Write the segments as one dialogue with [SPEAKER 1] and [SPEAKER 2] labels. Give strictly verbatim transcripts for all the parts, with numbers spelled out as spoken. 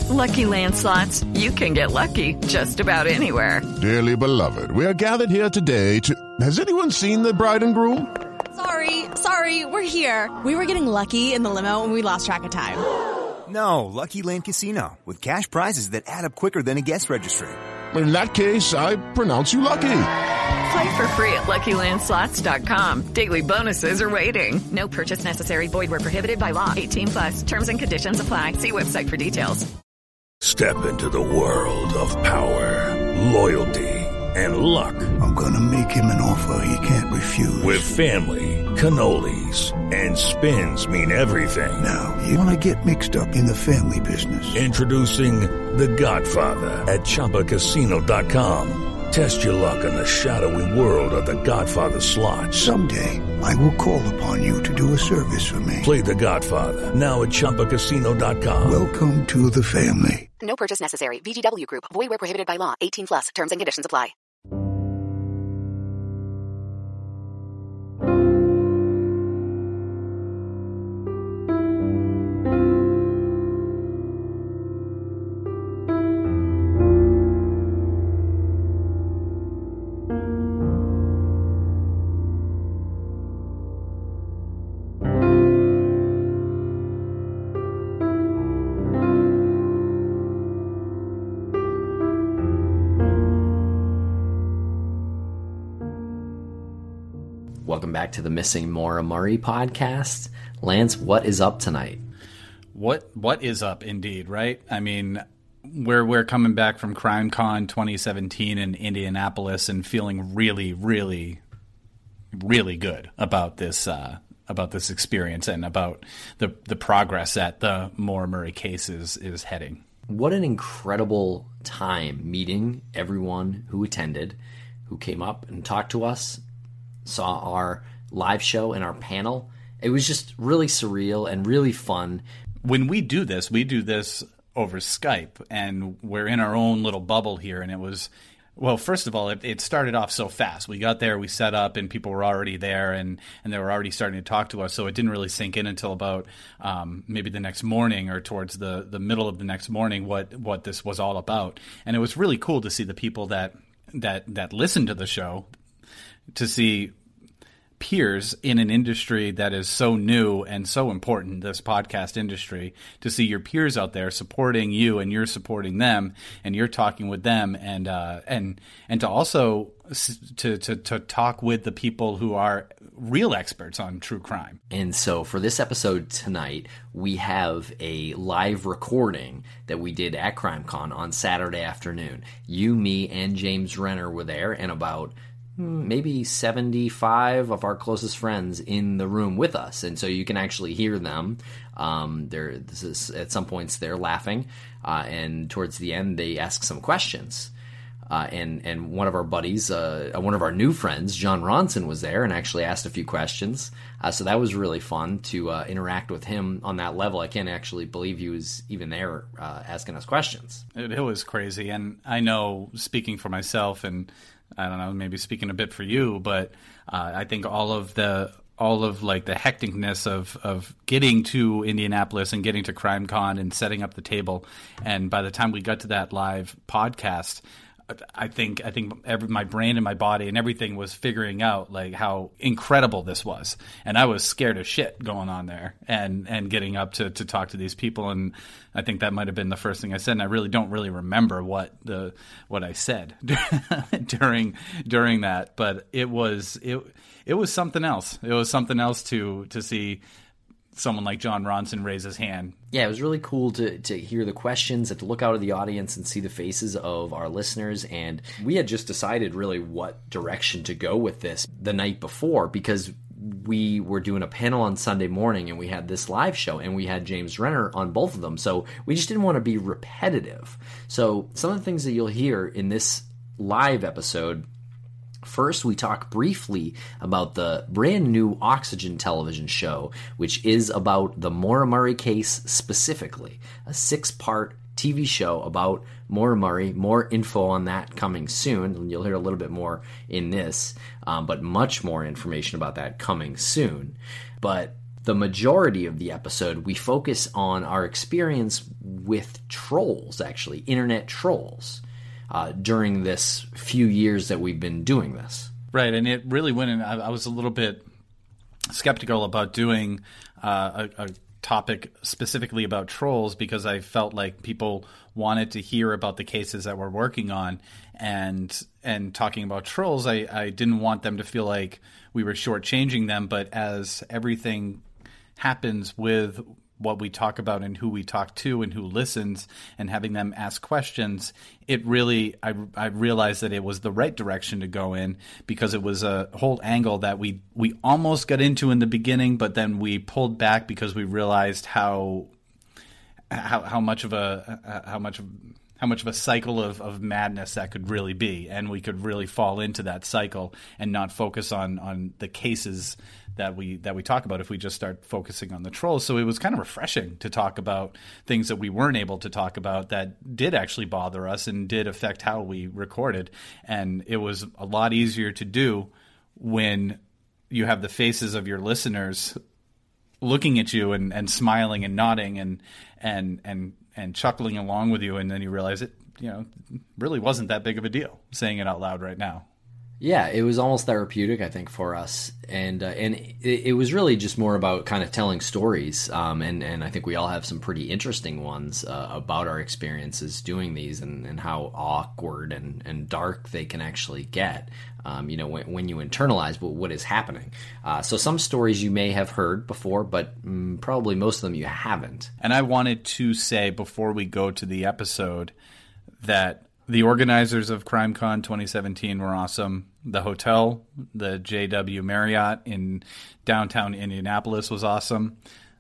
[SPEAKER 1] With Lucky Land Slots, you can get lucky just about anywhere.
[SPEAKER 2] Dearly beloved, we are gathered here today to... Has anyone seen the bride and groom?
[SPEAKER 3] Sorry, sorry, we're here. We were getting lucky in the limo and we lost track of time.
[SPEAKER 4] No, Lucky Land Casino, with cash prizes that add up quicker than a guest registry.
[SPEAKER 2] In that case, I pronounce you lucky.
[SPEAKER 1] Play for free at Lucky Land Slots dot com. Daily bonuses are waiting. No purchase necessary. Void where prohibited by law. eighteen plus. Terms and conditions apply. See website for details.
[SPEAKER 5] Step into the world of power, loyalty, and luck.
[SPEAKER 6] I'm gonna make him an offer he can't refuse.
[SPEAKER 5] With family, cannolis, and spins mean everything.
[SPEAKER 6] Now, you wanna get mixed up in the family business.
[SPEAKER 5] Introducing The Godfather at Chumba Casino dot com. Test your luck in the shadowy world of The Godfather slot.
[SPEAKER 6] Someday, I will call upon you to do a service for me.
[SPEAKER 5] Play The Godfather, now at Chumba Casino dot com.
[SPEAKER 6] Welcome to the family.
[SPEAKER 7] No purchase necessary. V G W Group. Void where prohibited by law. eighteen plus. Terms and conditions apply.
[SPEAKER 8] Welcome back to the Missing Maura Murray podcast. Lance, what is up tonight?
[SPEAKER 9] What what is up indeed, right? I mean, we're we're coming back from CrimeCon twenty seventeen in Indianapolis and feeling really, really, really good about this uh, about this experience and about the the progress that the Maura Murray case is, is heading.
[SPEAKER 8] What an incredible time meeting everyone who attended, who came up and talked to us, saw our live show and our panel. It was just really surreal and really fun.
[SPEAKER 9] When we do this, we do this over Skype, and we're in our own little bubble here. And it was, well, first of all, it, it started off so fast. We got there, we set up, and people were already there, and, and they were already starting to talk to us. So it didn't really sink in until about um, maybe the next morning or towards the, the middle of the next morning what, what this was all about. And it was really cool to see the people that that that listened to the show, to see peers in an industry that is so new and so important, this podcast industry, to see your peers out there supporting you and you're supporting them and you're talking with them, and uh, and and to also to, to to talk with the people who are real experts on true crime.
[SPEAKER 8] And so for this episode tonight, we have a live recording that we did at CrimeCon on Saturday afternoon. You, me, and James Renner were there, and about maybe seventy-five of our closest friends in the room with us, and so you can actually hear them. Um, they're this is, at some points they're laughing, uh, and towards the end they ask some questions. Uh, and and one of our buddies, uh, one of our new friends, John Ronson, was there and actually asked a few questions. Uh, so that was really fun to uh, interact with him on that level. I can't actually believe he was even there uh, asking us questions.
[SPEAKER 9] It, it was crazy, and I know, speaking for myself, and I don't know, maybe speaking a bit for you, but uh, I think all of the all of like the hecticness of of getting to Indianapolis and getting to CrimeCon and setting up the table, and by the time we got to that live podcast, I think I think every, my brain and my body and everything was figuring out like how incredible this was, and I was scared as shit going on there and, and getting up to, to talk to these people, and I think that might have been the first thing I said, and I really don't really remember what the what I said during during that, but it was it it was something else. It was something else to to see someone like John Ronson raise his hand.
[SPEAKER 8] Yeah, it was really cool to to hear the questions and to look out of the audience and see the faces of our listeners. And we had just decided really what direction to go with this the night before, because we were doing a panel on Sunday morning and we had this live show and we had James Renner on both of them. So we just didn't want to be repetitive. So some of the things that you'll hear in this live episode: first, we talk briefly about the brand new Oxygen television show, which is about the Maura Murray case specifically, a six-part T V show about Maura Murray. More info on that coming soon, and you'll hear a little bit more in this, um, but much more information about that coming soon. But the majority of the episode, we focus on our experience with trolls, actually, internet trolls, uh, during this few years that we've been doing this.
[SPEAKER 9] Right, and it really went in. I, I was a little bit skeptical about doing uh, a, a topic specifically about trolls because I felt like people wanted to hear about the cases that we're working on, and and talking about trolls, I, I didn't want them to feel like we were shortchanging them. But as everything happens with what we talk about and who we talk to and who listens and having them ask questions, it really, I, I realized that it was the right direction to go in because it was a whole angle that we, we almost got into in the beginning, but then we pulled back because we realized how, how, how much of a, how much of, how much of a cycle of, of madness that could really be. And we could really fall into that cycle and not focus on, on the cases that we that we talk about if we just start focusing on the trolls. So it was kind of refreshing to talk about things that we weren't able to talk about that did actually bother us and did affect how we recorded. And it was a lot easier to do when you have the faces of your listeners looking at you and, and smiling and nodding and and and and chuckling along with you, and then you realize it, you know, really wasn't that big of a deal saying it out loud right now.
[SPEAKER 8] Yeah, it was almost therapeutic, I think, for us, and uh, and it, it was really just more about kind of telling stories, um, and and I think we all have some pretty interesting ones uh, about our experiences doing these, and, and how awkward and, and dark they can actually get, um, you know, when, when you internalize what, what is happening. Uh, so some stories you may have heard before, but mm, probably most of them you haven't.
[SPEAKER 9] And I wanted to say before we go to the episode that the organizers of CrimeCon twenty seventeen were awesome. The hotel, the J W Marriott in downtown Indianapolis, was awesome.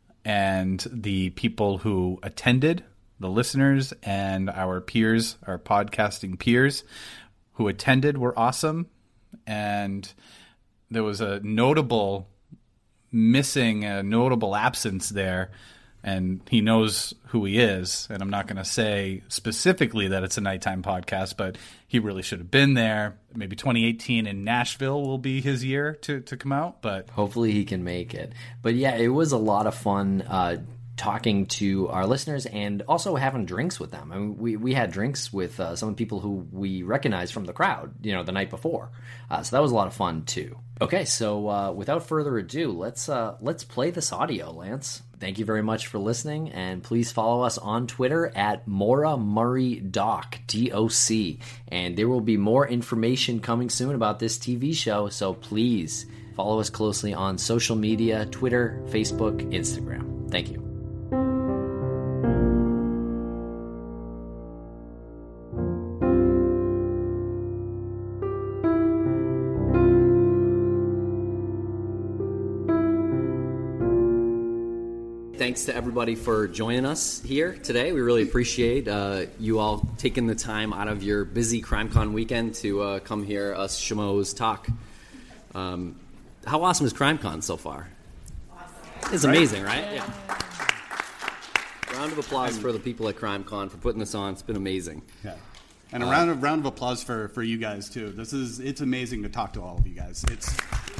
[SPEAKER 9] And the people who attended, the listeners and our peers, our podcasting peers who attended, were awesome. And there was a notable missing, a notable absence there. And he knows who he is, and I'm not going to say specifically that it's a nighttime podcast, but he really should have been there. Maybe twenty eighteen in Nashville will be his year to, to come out, but
[SPEAKER 8] hopefully he can make it. But yeah, it was a lot of fun uh, talking to our listeners and also having drinks with them. I mean, we, we had drinks with uh, some people who we recognized from the crowd, you know, the night before. Uh, so that was a lot of fun too. Okay, so uh, without further ado, let's uh, let's play this audio, Lance. Thank you very much for listening, and please follow us on Twitter at Maura Murray Doc, D O C. And there will be more information coming soon about this T V show, so please follow us closely on social media, Twitter, Facebook, Instagram. Thank you. Thanks to everybody for joining us here today. We really appreciate uh, you all taking the time out of your busy CrimeCon weekend to uh, come hear us schmoes talk. Um, how awesome is CrimeCon so far? Awesome. It's amazing, right? Yeah. Round of applause for the people at CrimeCon for putting this on. It's been amazing.
[SPEAKER 10] Yeah. And a round of round of applause for, for you guys too. This is it's amazing to talk to all of you guys. It's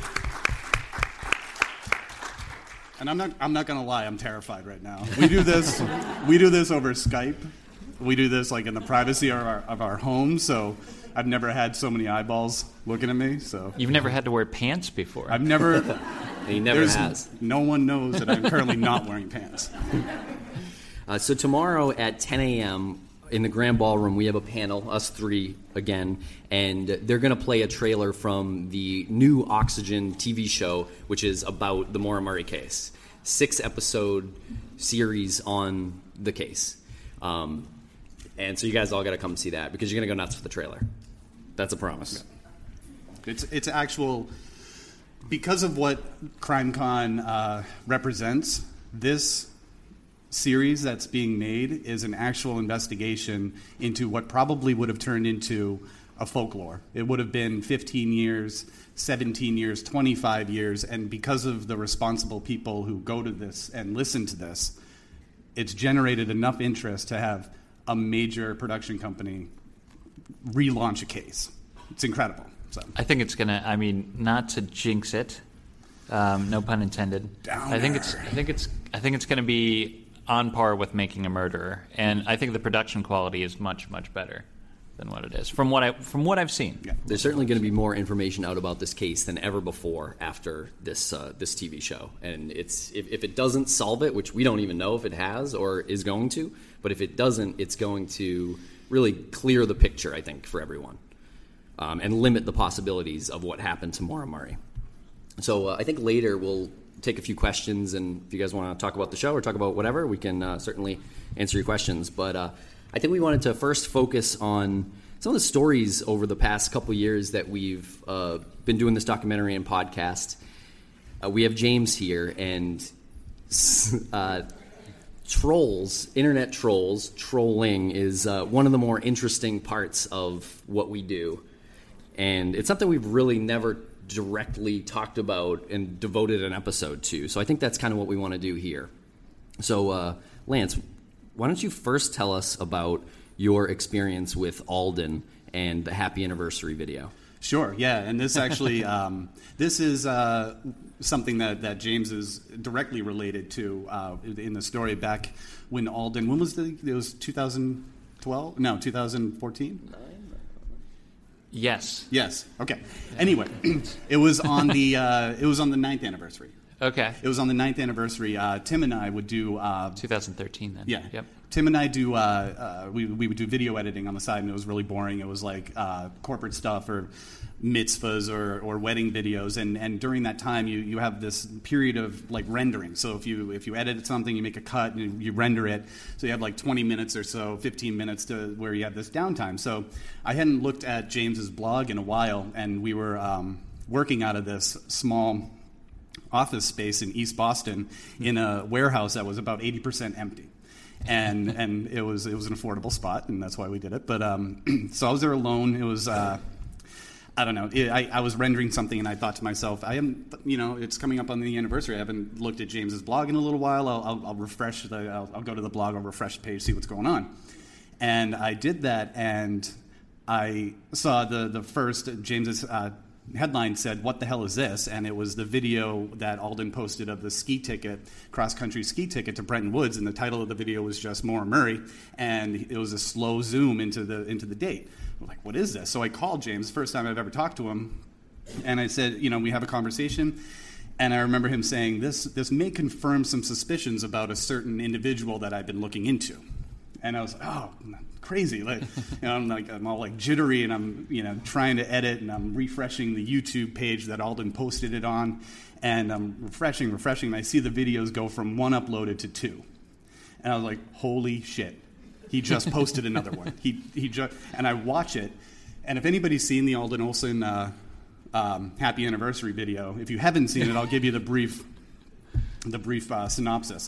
[SPEAKER 10] And I'm not I'm not gonna lie, I'm terrified right now. We do this we do this over Skype. We do this like in the privacy of our of our home, so I've never had so many eyeballs looking at me. So
[SPEAKER 11] you've never had to wear pants before.
[SPEAKER 10] I've never
[SPEAKER 8] he never has.
[SPEAKER 10] No one knows that I'm currently not wearing pants.
[SPEAKER 8] Uh, so tomorrow at ten a.m. in the Grand Ballroom, we have a panel, us three again, and they're going to play a trailer from the new Oxygen T V show, which is about the Maura Murray case. Six-episode series on the case. Um, and so you guys all got to come see that because you're going to go nuts for the trailer. That's a promise.
[SPEAKER 10] It's it's actual, because of what CrimeCon uh, represents, this series that's being made is an actual investigation into what probably would have turned into a folklore. It would have been fifteen years, seventeen years, twenty-five years, and because of the responsible people who go to this and listen to this, it's generated enough interest to have a major production company relaunch a case. It's incredible. So
[SPEAKER 11] I think it's going to, I mean, not to jinx it, Um, no pun intended.
[SPEAKER 10] Downer.
[SPEAKER 11] I think it's. I think it's. I think it's going to be on par with Making a Murderer, and I think the production quality is much, much better than what it is from what I from what I've seen.
[SPEAKER 10] Yeah.
[SPEAKER 8] There's certainly going to be more information out about this case than ever before after this uh, this T V show, and it's if, if it doesn't solve it, which we don't even know if it has or is going to, but if it doesn't, it's going to really clear the picture, I think, for everyone, um, and limit the possibilities of what happened to Maura Murray. So uh, I think later we'll take a few questions, and if you guys want to talk about the show or talk about whatever, we can uh, certainly answer your questions. But uh, I think we wanted to first focus on some of the stories over the past couple years that we've uh, been doing this documentary and podcast. Uh, we have James here, and uh, trolls, internet trolls, trolling is uh, one of the more interesting parts of what we do. And it's something we've really never directly talked about and devoted an episode to. So I think that's kind of what we want to do here. So, uh, Lance, why don't you first tell us about your experience with Alden and the Happy Anniversary video?
[SPEAKER 10] Sure, yeah, and this actually, um, this is uh, something that, that James is directly related to uh, in the story back when Alden, when was the, it was two thousand twelve? No, two thousand fourteen?
[SPEAKER 11] Yes.
[SPEAKER 10] Yes. Okay. Anyway, it was on the uh, it was on the ninth anniversary.
[SPEAKER 11] Okay.
[SPEAKER 10] It was on the ninth anniversary. Uh, Tim and I would do uh,
[SPEAKER 11] twenty thirteen then.
[SPEAKER 10] Yeah.
[SPEAKER 11] Yep.
[SPEAKER 10] Tim and I do uh, uh, we we would do video editing on the side, and it was really boring. It was like uh, corporate stuff or mitzvahs or, or wedding videos, and, and during that time you, you have this period of like rendering. So if you if you edit something, you make a cut and you, you render it. So you have like twenty minutes or so, fifteen minutes to where you have this downtime. So I hadn't looked at James's blog in a while, and we were um, working out of this small office space in East Boston in a warehouse that was about eighty percent empty. And and it was it was an affordable spot, and that's why we did it. But um, so I was there alone. It was uh, I don't know. It, I, I was rendering something, and I thought to myself, I am, you know, it's coming up on the anniversary. I haven't looked at James's blog in a little while. I'll, I'll, I'll refresh the. I'll, I'll go to the blog. I'll refresh the page, see what's going on. And I did that, and I saw the the first James's uh, headline said, "What the hell is this?" And it was the video that Alden posted of the ski ticket, cross-country ski ticket to Bretton Woods, and the title of the video was just Maura Murray, and it was a slow zoom into the into the date. I'm like, what is this? So I called James, first time I've ever talked to him, and I said, you know, we have a conversation, and I remember him saying, this this may confirm some suspicions about a certain individual that I've been looking into. And I was like, oh, crazy. Like, you know, I'm like, I'm all like jittery, and I'm, you know, trying to edit, and I'm refreshing the YouTube page that Alden posted it on, and I'm refreshing, refreshing, and I see the videos go from one uploaded to two. And I was like, holy shit. He just posted another one. He he just, and I watch it, and if anybody's seen the Alden Olson uh, um, Happy Anniversary video, if you haven't seen it, I'll give you the brief the brief uh, synopsis.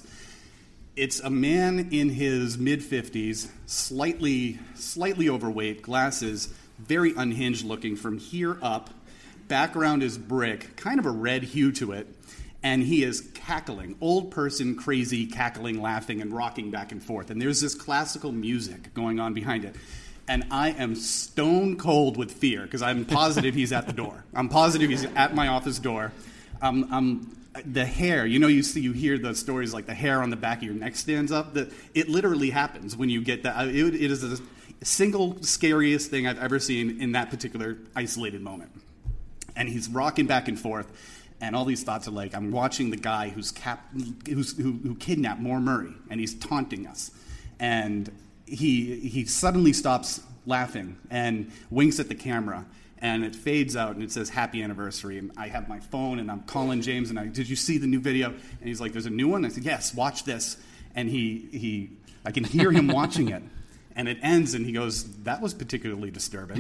[SPEAKER 10] It's a man in his mid fifties, slightly slightly overweight, glasses, very unhinged looking from here up. Background is brick, kind of a red hue to it. And he is cackling, old person, crazy, cackling, laughing, and rocking back and forth. And there's this classical music going on behind it. And I am stone cold with fear because I'm positive he's at the door. I'm positive he's at my office door. Um, um, the hair, you know, you see, you hear the stories like the hair on the back of your neck stands up. The, it literally happens when you get that. It, it is the single scariest thing I've ever seen in that particular isolated moment. And he's rocking back and forth. And all these thoughts are like, I'm watching the guy who's cap, who's, who, who kidnapped Maura Murray, and he's taunting us. And he he suddenly stops laughing and winks at the camera, and it fades out, and it says Happy Anniversary. And I have my phone, and I'm calling James, and I, did you see the new video? And he's like, there's a new one? I said, yes, watch this. And he he I can hear him watching it. And it ends, and he goes, that was particularly disturbing.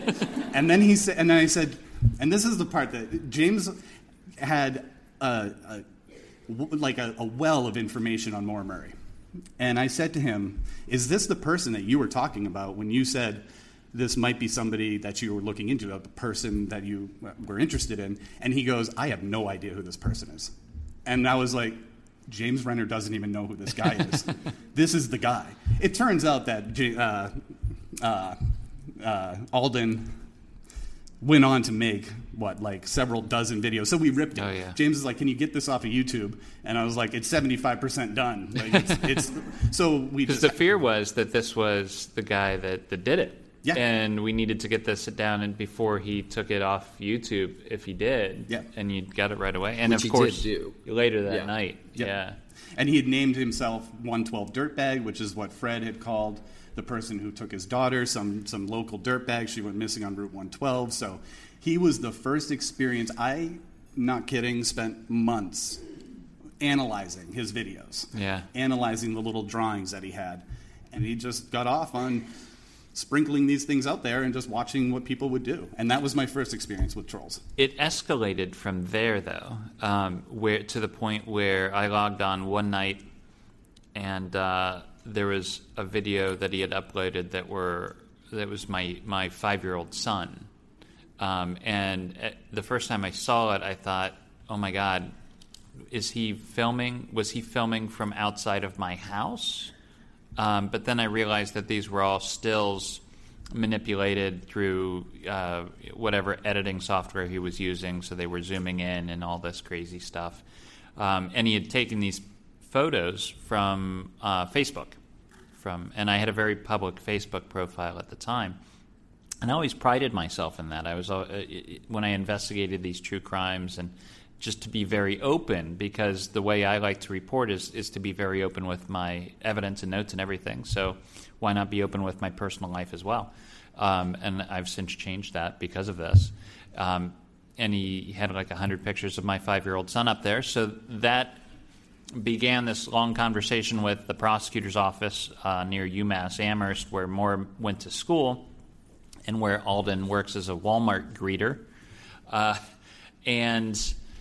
[SPEAKER 10] and then he said, and then I said, and this is the part that James had a, a, like a, a well of information on Maura Murray. And I said to him, is this the person that you were talking about when you said this might be somebody that you were looking into, a person that you were interested in? And he goes, I have no idea who this person is. And I was like, James Renner doesn't even know who this guy is. This is the guy. It turns out that uh, uh, uh, Alden went on to make, what, like several dozen videos. So we ripped it.
[SPEAKER 11] Oh, yeah.
[SPEAKER 10] James is like, can you get this off of YouTube? And I was like, it's seventy-five percent done. Like, it's, it's so we
[SPEAKER 11] Because
[SPEAKER 10] just...
[SPEAKER 11] the fear was that this was the guy that, that did it.
[SPEAKER 10] Yeah.
[SPEAKER 11] And we needed to get this down and before he took it off YouTube, if he did.
[SPEAKER 10] Yeah.
[SPEAKER 11] And you got it right away. And
[SPEAKER 8] Which
[SPEAKER 11] of
[SPEAKER 8] he
[SPEAKER 11] course,
[SPEAKER 8] did do.
[SPEAKER 11] later that
[SPEAKER 8] Yeah.
[SPEAKER 11] night.
[SPEAKER 10] Yep.
[SPEAKER 11] Yeah.
[SPEAKER 10] And he had named himself one twelve Dirtbag, which is what Fred had called the person who took his daughter, some some local dirtbag. She went missing on Route one twelve. So he was the first experience. I, not kidding, spent months analyzing his videos.
[SPEAKER 11] Yeah.
[SPEAKER 10] Analyzing the little drawings that he had. And he just got off on sprinkling these things out there and just watching what people would do. And that was my first experience with trolls.
[SPEAKER 11] It escalated from there, though, um, where to the point where I logged on one night and uh, there was a video that he had uploaded that were that was my, my five-year-old son. Um, and the first time I saw it, I thought, oh, my God, is he filming? Was he filming from outside of my house? Um, but then I realized that these were all stills manipulated through uh, whatever editing software he was using, so they were zooming in and all this crazy stuff. Um, and he had taken these photos from uh, Facebook, from, and I had a very public Facebook profile at the time. And I always prided myself in that. I was uh, when I investigated these true crimes and just to be very open, because the way I like to report is, is to be very open with my evidence and notes and everything. So why not be open with my personal life as well? Um, and I've since changed that because of this. Um, and he had like one hundred pictures of my five-year-old son up there. So that began this long conversation with the prosecutor's office uh, near UMass Amherst, where Moore went to school and where Alden works as a Walmart greeter. Uh, and...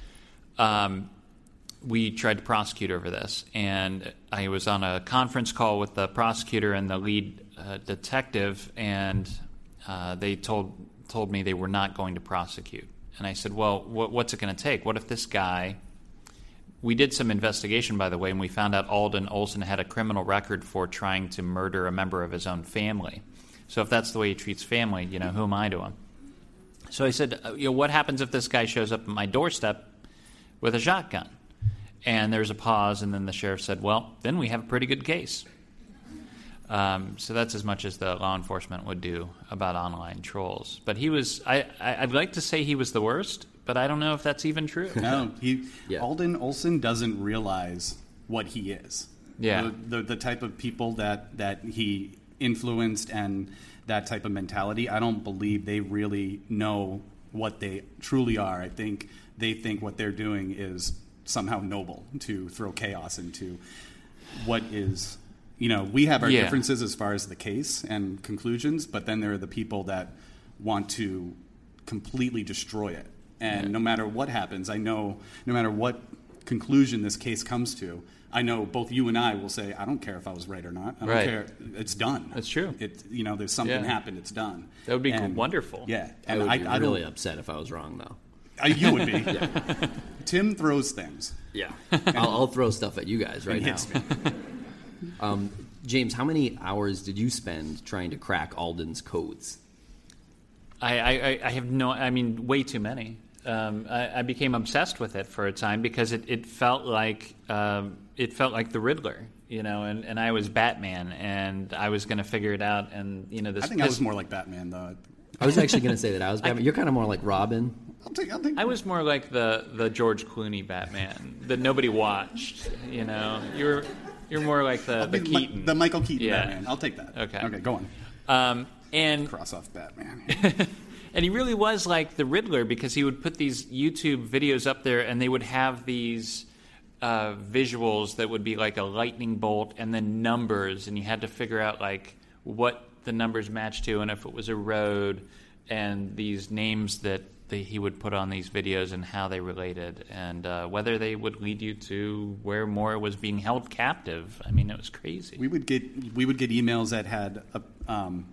[SPEAKER 11] Um, we tried to prosecute over this, and I was on a conference call with the prosecutor and the lead uh, detective, and uh, they told told me they were not going to prosecute. And I said, well, wh- what's it going to take? What if this guy... We did some investigation, by the way, and we found out Alden Olson had a criminal record for trying to murder a member of his own family. So if that's the way he treats family, you know, who am I to him? So I said, you know, what happens if this guy shows up at my doorstep with a shotgun? And there was a pause, and then the sheriff said, well, then we have a pretty good case. Um, so that's as much as the law enforcement would do about online trolls. But he was, I, I, I'd like to say he was the worst, but I don't know if that's even true.
[SPEAKER 10] No, he,
[SPEAKER 8] Yeah.
[SPEAKER 10] Alden Olson doesn't realize what he is.
[SPEAKER 11] Yeah.
[SPEAKER 10] The, the, the type of people that, that he influenced and that type of mentality, I don't believe they really know what they truly are. I think they think what they're doing is somehow noble, to throw chaos into what is, you know, we have our
[SPEAKER 11] Yeah.
[SPEAKER 10] differences as far as the case and conclusions, but then there are the people that want to completely destroy it. And
[SPEAKER 11] Yeah.
[SPEAKER 10] no matter what happens, I know, no matter what conclusion this case comes to, I know both you and I will say, I don't care if I was right or not. I don't
[SPEAKER 11] Right.
[SPEAKER 10] care. It's done.
[SPEAKER 11] That's true.
[SPEAKER 10] It, you know, there's something
[SPEAKER 11] Yeah.
[SPEAKER 10] happened. It's done.
[SPEAKER 11] That would be
[SPEAKER 10] And-
[SPEAKER 11] wonderful.
[SPEAKER 10] Yeah.
[SPEAKER 8] I
[SPEAKER 10] And
[SPEAKER 8] would
[SPEAKER 10] I,
[SPEAKER 8] be
[SPEAKER 10] I
[SPEAKER 8] really
[SPEAKER 10] don't,
[SPEAKER 8] upset if I was wrong, though.
[SPEAKER 10] uh, you would be. Tim throws things.
[SPEAKER 8] Yeah. I'll, I'll throw stuff at you guys right
[SPEAKER 10] and
[SPEAKER 8] now.
[SPEAKER 10] hits me.
[SPEAKER 8] Um, James, how many hours did you spend trying to crack Alden's codes?
[SPEAKER 11] I, I, I have no, I mean, way too many. Um, I, I became obsessed with it for a time because it, it felt like um, it felt like the Riddler, you know, and, and I was Batman, and I was going to figure it out, and you know, this.
[SPEAKER 10] I think I
[SPEAKER 11] this,
[SPEAKER 10] was more like Batman, though.
[SPEAKER 8] I was actually going to say that I was Batman. You're kind of more like Robin.
[SPEAKER 10] I'll take. I'll take.
[SPEAKER 11] I was more like the, the George Clooney Batman that nobody watched, you know. You're you're more like the, the
[SPEAKER 10] the,
[SPEAKER 11] Keaton,
[SPEAKER 10] the Michael Keaton
[SPEAKER 11] Yeah.
[SPEAKER 10] Batman. I'll take that.
[SPEAKER 11] Okay.
[SPEAKER 10] Okay. Go on.
[SPEAKER 11] Um, and
[SPEAKER 10] Cross off Batman.
[SPEAKER 11] And he really was like the Riddler because he would put these YouTube videos up there and they would have these uh, visuals that would be like a lightning bolt and then numbers, and you had to figure out like what the numbers matched to and if it was a road, and these names that they, he would put on these videos and how they related, and uh, whether they would lead you to where Moore was being held captive. I mean, it was crazy.
[SPEAKER 10] We would get we would get emails that had a, um,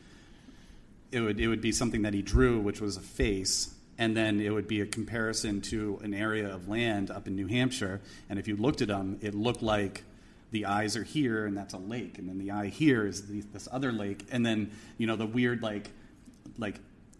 [SPEAKER 10] it would it would be something that he drew, which was a face, and then it would be a comparison to an area of land up in New Hampshire. And if you looked at them, it looked like the eyes are here, and that's a lake, and then the eye here is the, this other lake, and then you know the weird like like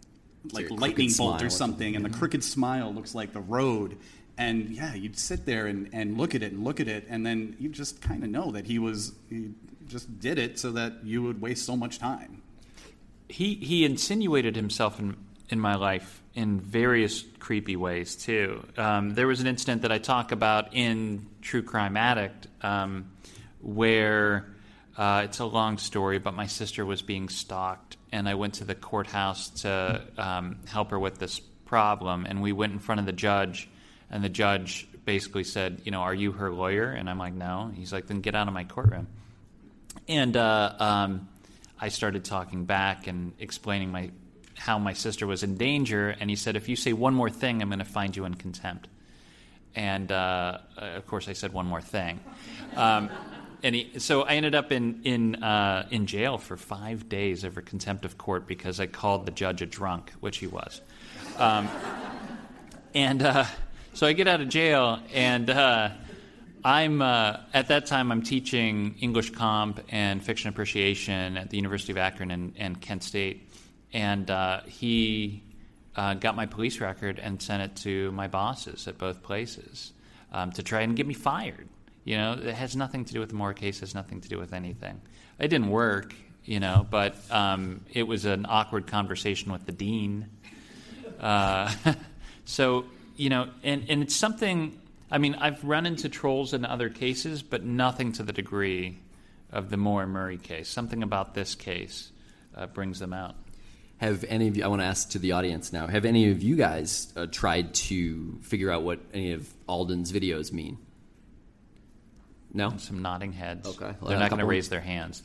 [SPEAKER 10] like
[SPEAKER 12] your
[SPEAKER 10] lightning
[SPEAKER 12] crooked
[SPEAKER 10] bolt
[SPEAKER 12] smile
[SPEAKER 10] or something, and the crooked smile looks like the road. And yeah, you'd sit there and, and look at it and look at it, and then you just kind of know that he was he just did it so that you would waste so much time.
[SPEAKER 11] He he insinuated himself in in my life in various creepy ways too. Um, there was an incident that I talk about in True Crime Addict, um, where uh, it's a long story, but my sister was being stalked, and I went to the courthouse to um, help her with this problem, and we went in front of the judge. And the judge basically said, you know, are you her lawyer? And I'm like, no. He's like, then get out of my courtroom. And uh, um, I started talking back and explaining my how my sister was in danger. And he said, if you say one more thing, I'm going to find you in contempt. And, uh, of course, I said one more thing. Um, and he, so I ended up in in uh, in jail for five days over contempt of court because I called the judge a drunk, which he was. Um, and... Uh, So I get out of jail, and uh, I'm uh, at that time I'm teaching English Comp and Fiction Appreciation at the University of Akron and, and Kent State, and uh, he uh, got my police record and sent it to my bosses at both places um, to try and get me fired. You know, it has nothing to do with the Moore case, has nothing to do with anything. It didn't work, you know, but um, it was an awkward conversation with the dean. Uh, so. You know, and, and it's something, I mean, I've run into trolls in other cases, but nothing to the degree of the Moore and Murray case. Something about this case uh, brings them out.
[SPEAKER 12] Have any of you, I want to ask to the audience now, have any of you guys uh, tried to figure out what any of Alden's videos mean? No?
[SPEAKER 11] Some nodding heads.
[SPEAKER 12] Okay.
[SPEAKER 11] Well, They're not going to raise their hands.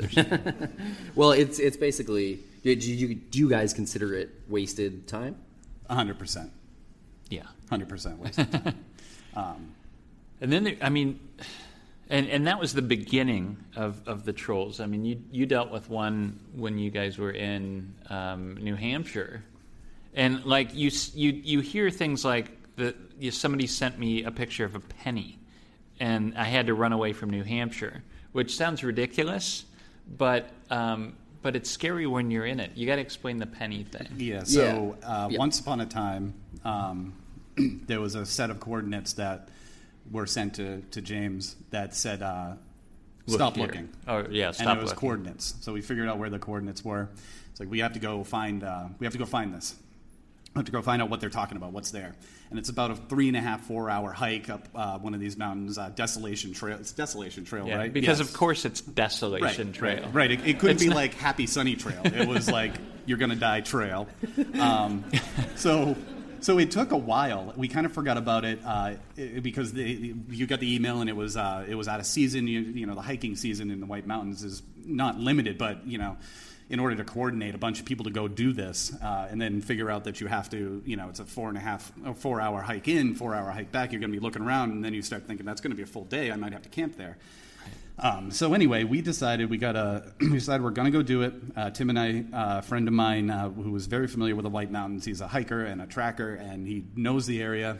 [SPEAKER 12] Well, it's it's basically, do you, do you guys consider it wasted time?
[SPEAKER 10] one hundred percent.
[SPEAKER 11] Yeah.
[SPEAKER 10] one hundred percent wasted. um,
[SPEAKER 11] and then, there, I mean, and, and that was the beginning of, of the trolls. I mean, you you dealt with one when you guys were in um, New Hampshire. And, like, you you you hear things like, the, you, somebody sent me a picture of a penny, and I had to run away from New Hampshire, which sounds ridiculous, but... Um, But it's scary when you're in it. You got to explain the penny thing.
[SPEAKER 10] Yeah. So
[SPEAKER 12] Yeah.
[SPEAKER 10] Uh,
[SPEAKER 12] Yeah.
[SPEAKER 10] once upon a time, um, there was a set of coordinates that were sent to, to James that said, uh,
[SPEAKER 11] Look
[SPEAKER 10] "Stop
[SPEAKER 11] here."
[SPEAKER 10] looking."
[SPEAKER 11] Oh yeah, stop
[SPEAKER 10] And it was
[SPEAKER 11] looking.
[SPEAKER 10] coordinates. So we figured out where the coordinates were. It's like we have to go find. Uh, we have to go find this. We have to go find out what they're talking about. What's there? And it's about a three and a half, four hour hike up uh, one of these mountains. Uh, Desolation Trail. It's Desolation Trail,
[SPEAKER 11] Yeah,
[SPEAKER 10] right?
[SPEAKER 11] because
[SPEAKER 10] Yes.
[SPEAKER 11] of course it's Desolation
[SPEAKER 10] Right,
[SPEAKER 11] Trail.
[SPEAKER 10] Right, right. It, it couldn't
[SPEAKER 11] It's
[SPEAKER 10] be
[SPEAKER 11] not-
[SPEAKER 10] like Happy Sunny Trail. It was like You're Gonna Die Trail. Um, so, so it took a while. We kind of forgot about it, uh, it because the, you got the email and it was uh, it was out of season. You, you know, the hiking season in the White Mountains is not limited, but you know, in order to coordinate a bunch of people to go do this uh, and then figure out that you have to, you know, it's a four and a half, or four hour hike in, four hour hike back. You're going to be looking around, and then you start thinking that's going to be a full day. I might have to camp there. Um, so anyway, we decided we got a. we decided we're going to go do it. Uh, Tim and I, uh, a friend of mine uh, who was very familiar with the White Mountains. He's a hiker and a tracker, and he knows the area.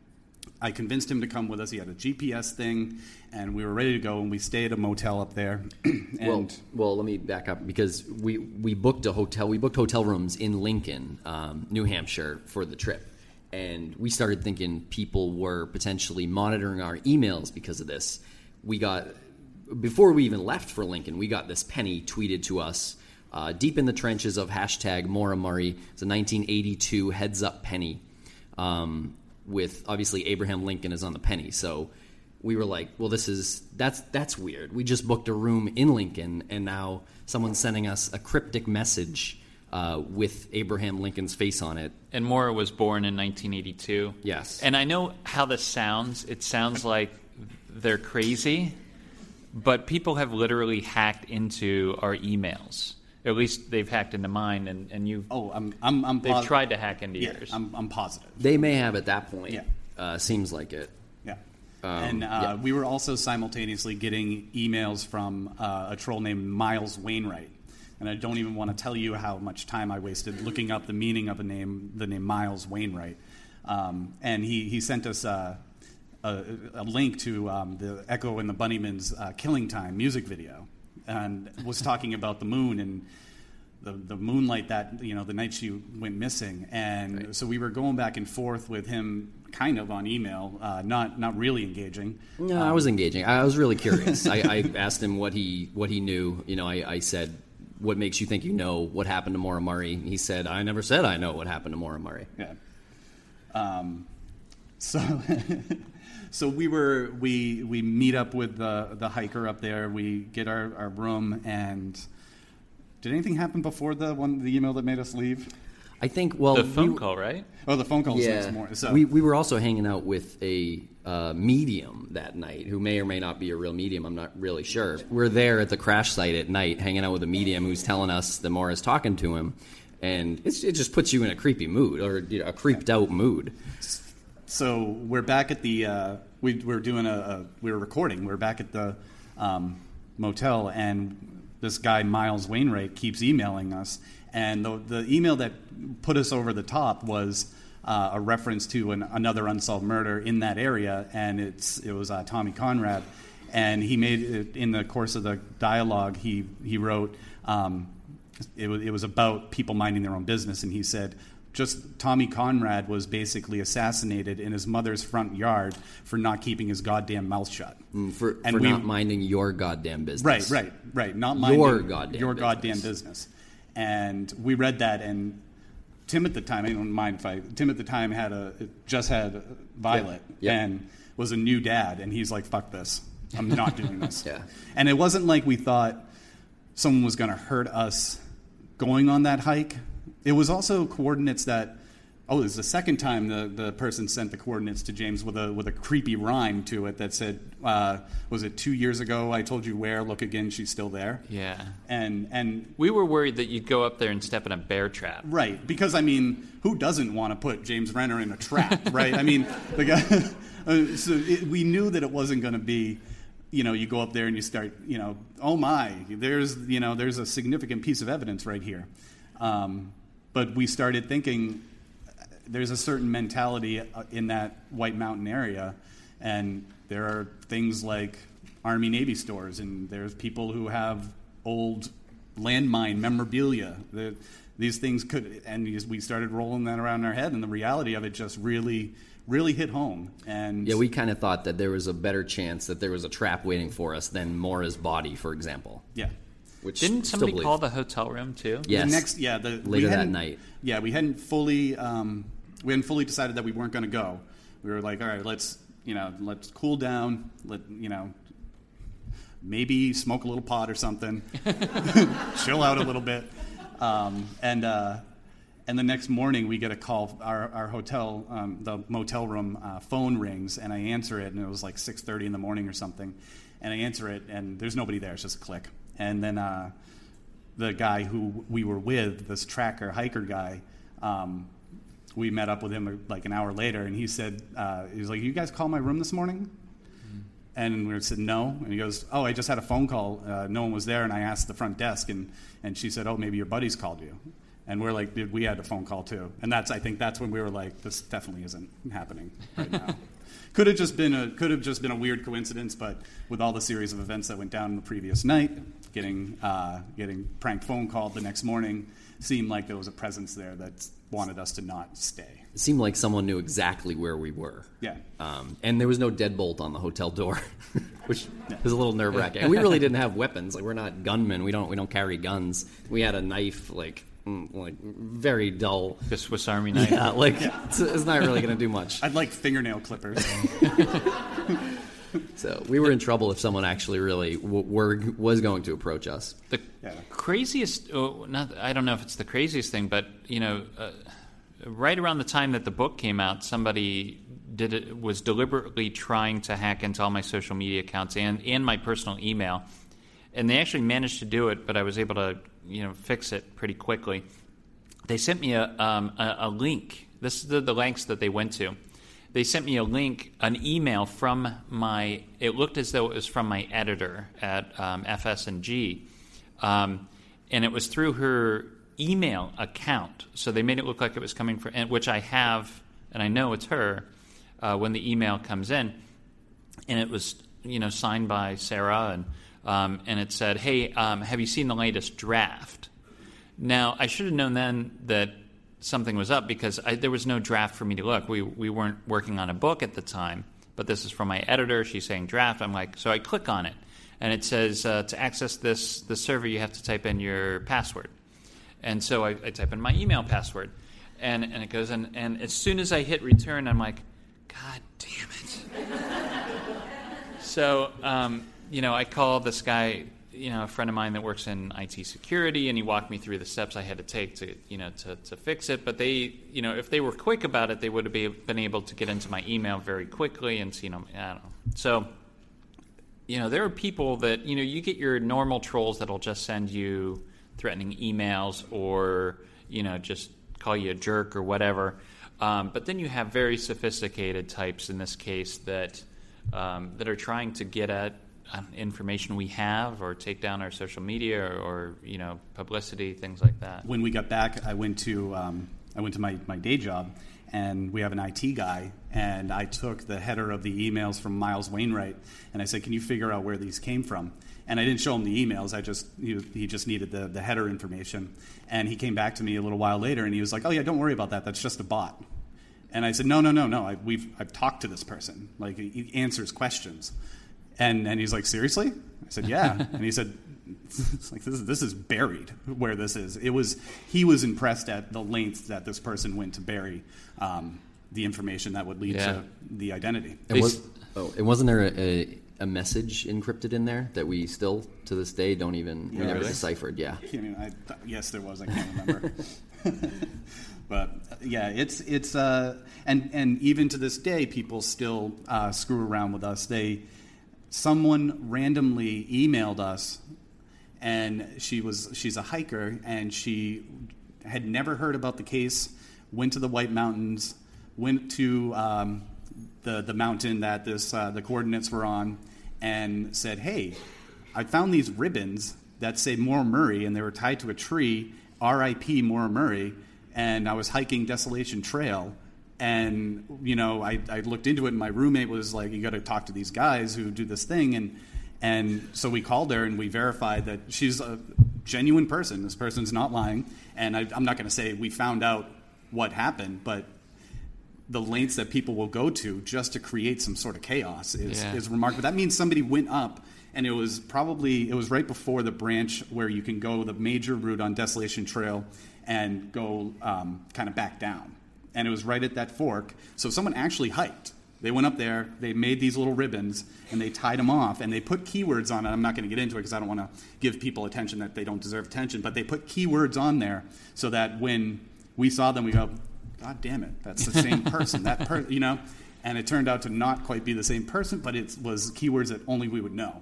[SPEAKER 10] I convinced him to come with us. He had a G P S thing, and we were ready to go. And we stayed at a motel up there. and
[SPEAKER 12] well, well, let me back up because we, we booked a hotel. We booked hotel rooms in Lincoln, um, New Hampshire, for the trip, and we started thinking people were potentially monitoring our emails because of this. We got before we even left for Lincoln, we got this penny tweeted to us uh, deep in the trenches of hashtag Moore and Murray. It's a nineteen eighty-two heads up penny. Um, with obviously Abraham Lincoln is on the penny. So we were like, well, this is, that's that's weird. We just booked a room in Lincoln, and now someone's sending us a cryptic message uh, with Abraham Lincoln's face on it.
[SPEAKER 11] And Moore was born in nineteen eighty-two.
[SPEAKER 12] Yes.
[SPEAKER 11] And I know how this sounds. It sounds like they're crazy, but people have literally hacked into our emails. At least they've hacked into mine, and, and you've...
[SPEAKER 10] Oh, I'm... I'm, I'm
[SPEAKER 11] they've
[SPEAKER 10] posi-
[SPEAKER 11] tried to hack into
[SPEAKER 10] yeah,
[SPEAKER 11] yours.
[SPEAKER 10] I'm, I'm positive.
[SPEAKER 12] They may have at that point.
[SPEAKER 10] Yeah.
[SPEAKER 12] Uh, seems like it.
[SPEAKER 10] Yeah.
[SPEAKER 12] Um,
[SPEAKER 10] and uh,
[SPEAKER 12] yeah.
[SPEAKER 10] we were also simultaneously getting emails from uh, a troll named Miles Wainwright. And I don't even want to tell you how much time I wasted looking up the meaning of a name, the name Miles Wainwright. Um, and he, he sent us uh, a, a link to um, the Echo and the Bunnymen's uh, Killing Time music video, and was talking about the moon. And the the moonlight that you know the night she went missing, and right. so we were going back and forth with him, kind of on email, uh, not not really engaging.
[SPEAKER 12] No,
[SPEAKER 10] um,
[SPEAKER 12] I was engaging. I was really curious. I, I asked him what he what he knew. You know, I, I said, "What makes you think you know what happened to Maura Murray?" He said, "I never said I know what happened to Maura Murray."
[SPEAKER 10] Yeah. Um. So. So we were we we meet up with the the hiker up there. We get our, our room, and did anything happen before the one the email that made us leave?
[SPEAKER 12] I think well
[SPEAKER 11] the phone
[SPEAKER 12] we,
[SPEAKER 11] call, right?
[SPEAKER 10] Oh, the phone call was
[SPEAKER 12] yeah.
[SPEAKER 10] next morning. So.
[SPEAKER 12] We we were also hanging out with a uh, medium that night who may or may not be a real medium. I'm not really sure. We're there at the crash site at night, hanging out with a medium who's telling us that Maura's talking to him, and it's, it just puts you in a creepy mood or you know, a creeped out mood.
[SPEAKER 10] So we're back at the uh, we we're doing a, a we were recording. We're back at the um, motel, and this guy Miles Wainwright keeps emailing us. And the the email that put us over the top was uh, a reference to an, another unsolved murder in that area, and it's it was uh, Tommy Conrad. And he made it in the course of the dialogue. He he wrote um, it was it was about people minding their own business, and he said. Just Tommy Conrad was basically assassinated in his mother's front yard for not keeping his goddamn mouth shut.
[SPEAKER 12] Mm, for
[SPEAKER 10] and
[SPEAKER 12] for
[SPEAKER 10] we,
[SPEAKER 12] not minding your goddamn business.
[SPEAKER 10] Right, right, right. Not minding
[SPEAKER 12] your goddamn
[SPEAKER 10] your
[SPEAKER 12] business.
[SPEAKER 10] goddamn business. And we read that, and Tim at the time, I don't mind if I. Tim at the time had a just had Violet
[SPEAKER 12] yep. Yep.
[SPEAKER 10] and was a new dad, and he's like, "Fuck this, I'm not doing this."
[SPEAKER 12] yeah.
[SPEAKER 10] And it wasn't like we thought someone was going to hurt us going on that hike. It was also coordinates that, oh, it was the second time the, the person sent the coordinates to James with a with a creepy rhyme to it that said, uh, was it two years ago I told you where, look again, she's still there?
[SPEAKER 11] Yeah.
[SPEAKER 10] And and
[SPEAKER 11] we were worried that you'd go up there and step in a bear trap.
[SPEAKER 10] Right, because, I mean, who doesn't want to put James Renner in a trap, right? I mean, the guy, uh, so it, we knew that it wasn't going to be, you know, you go up there and you start, you know, oh my, there's, you know, there's a significant piece of evidence right here. Um But we started thinking there's a certain mentality in that White Mountain area, and there are things like Army-Navy stores, and there's people who have old landmine memorabilia. The, these things could, and we started rolling that around in our head, and the reality of it just really, really hit home. And
[SPEAKER 12] yeah, we kind of thought that there was a better chance that there was a trap waiting for us than Maura's body, for example.
[SPEAKER 10] Yeah.
[SPEAKER 12] Which
[SPEAKER 11] Didn't somebody call the hotel room too?
[SPEAKER 12] Yes.
[SPEAKER 10] The next, yeah, the,
[SPEAKER 12] later that night.
[SPEAKER 10] Yeah, we hadn't fully um, we hadn't fully decided that we weren't going to go. We were like, all right, let's you know let's cool down. Let you know maybe smoke a little pot or something, chill out a little bit, um, and uh, and the next morning we get a call. Our our hotel, um, the motel room uh, phone rings, and I answer it, and it was like six thirty in the morning or something, and I answer it, and there's nobody there. It's just a click. And then uh, the guy who we were with, this tracker hiker guy, um, we met up with him like an hour later, and he said, uh, he was like, "You guys call my room this morning?" Mm-hmm. And we said, "No." And he goes, "Oh, I just had a phone call. Uh, no one was there, and I asked the front desk, and, and she said, oh, maybe your buddies called you." And we're like, "Dude, we had a phone call too." And that's, I think that's when we were like, this definitely isn't happening right now. Could have just been a could have just been a weird coincidence, but with all the series of events that went down the previous night, getting uh, getting prank phone called the next morning seemed like there was a presence there that wanted us to not stay.
[SPEAKER 12] It seemed like someone knew exactly where we were.
[SPEAKER 10] Yeah,
[SPEAKER 12] um, and there was no deadbolt on the hotel door, which yeah. was a little nerve wracking. And we really didn't have weapons. Like we're not gunmen. We don't we don't carry guns. We had a knife, like. Like very dull,
[SPEAKER 11] the Swiss Army knife.
[SPEAKER 12] Yeah, like yeah. It's, it's not really going to do much.
[SPEAKER 10] I'd like fingernail clippers.
[SPEAKER 12] So we were in trouble if someone actually really w- were was going to approach us.
[SPEAKER 11] The yeah. craziest, oh, not I don't know if it's the craziest thing, but you know, uh, right around the time that the book came out, somebody did it was deliberately trying to hack into all my social media accounts and and my personal email, and they actually managed to do it, but I was able to. You know, fix it pretty quickly. They sent me a um, a, a link. This is the, the lengths that they went to. They sent me a link, an email from my. It looked as though it was from my editor at um, F S and G, um, and it was through her email account. So they made it look like it was coming from, which I have, and I know it's her uh, when the email comes in, and it was you know signed by Sarah and. Um, and it said, hey, um, have you seen the latest draft? Now, I should have known then that something was up because I, there was no draft for me to look. We we weren't working on a book at the time, but this is from my editor. She's saying draft. I'm like, so I click on it, and it says uh, to access this the server, you have to type in your password. And so I, I type in my email password, and, and it goes, and, and as soon as I hit return, I'm like, God damn it. so, um, you know, I call this guy, you know, a friend of mine that works in I T security, and he walked me through the steps I had to take to, you know, to, to fix it. But they, you know, if they were quick about it, they would have be, been able to get into my email very quickly and, you know, I don't know. So, you know, there are people that, you know, you get your normal trolls that'll just send you threatening emails or, you know, just call you a jerk or whatever. Um, but then you have very sophisticated types in this case that um, that are trying to get at uh, information we have or take down our social media or, or, you know, publicity, things like that.
[SPEAKER 10] When we got back, I went to um, I went to my, my day job, and we have an I T guy, and I took the header of the emails from Miles Wainwright, and I said, can you figure out where these came from? And I didn't show him the emails. I just he, he just needed the, the header information. And he came back to me a little while later, and he was like, "Oh yeah, don't worry about that. That's just a bot." And I said, "No, no, no, no. I, we've I've talked to this person. Like he answers questions." And and he's like, "Seriously?" I said, "Yeah." And he said, "It's like this is this is buried where this is." It was he was impressed at the length that this person went to bury um, the information that would lead yeah. to the identity.
[SPEAKER 12] And was, oh, and wasn't there a, a a message encrypted in there that we still to this day don't even we
[SPEAKER 10] yeah,
[SPEAKER 12] never
[SPEAKER 10] really?
[SPEAKER 12] deciphered? Yeah.
[SPEAKER 10] I mean, I, yes, there was. I can't remember. But yeah, it's it's uh, and and even to this day, people still uh, screw around with us. They someone randomly emailed us, and she was she's a hiker, and she had never heard about the case. Went to the White Mountains. Went to um, the the mountain that this uh, the coordinates were on, and said, "Hey, I found these ribbons that say Moore Murray, and they were tied to a tree. R I P Moore Murray." And I was hiking Desolation Trail, and you know, I, I looked into it, and my roommate was like, "You got to talk to these guys who do this thing," and and so we called her, and we verified that she's a genuine person. This person's not lying, and I, I'm not going to say we found out what happened, but the lengths that people will go to just to create some sort of chaos is, yeah. is remarkable. That means somebody went up, and it was probably, it was right before the branch where you can go the major route on Desolation Trail and go um, kind of back down. And it was right at that fork. So someone actually hiked. They went up there, they made these little ribbons, and they tied them off, and they put keywords on it. I'm not going to get into it because I don't want to give people attention that they don't deserve attention, but they put keywords on there so that when we saw them, we go, God damn it, that's the same person, that per-, you know? And it turned out to not quite be the same person, but it was keywords that only we would know.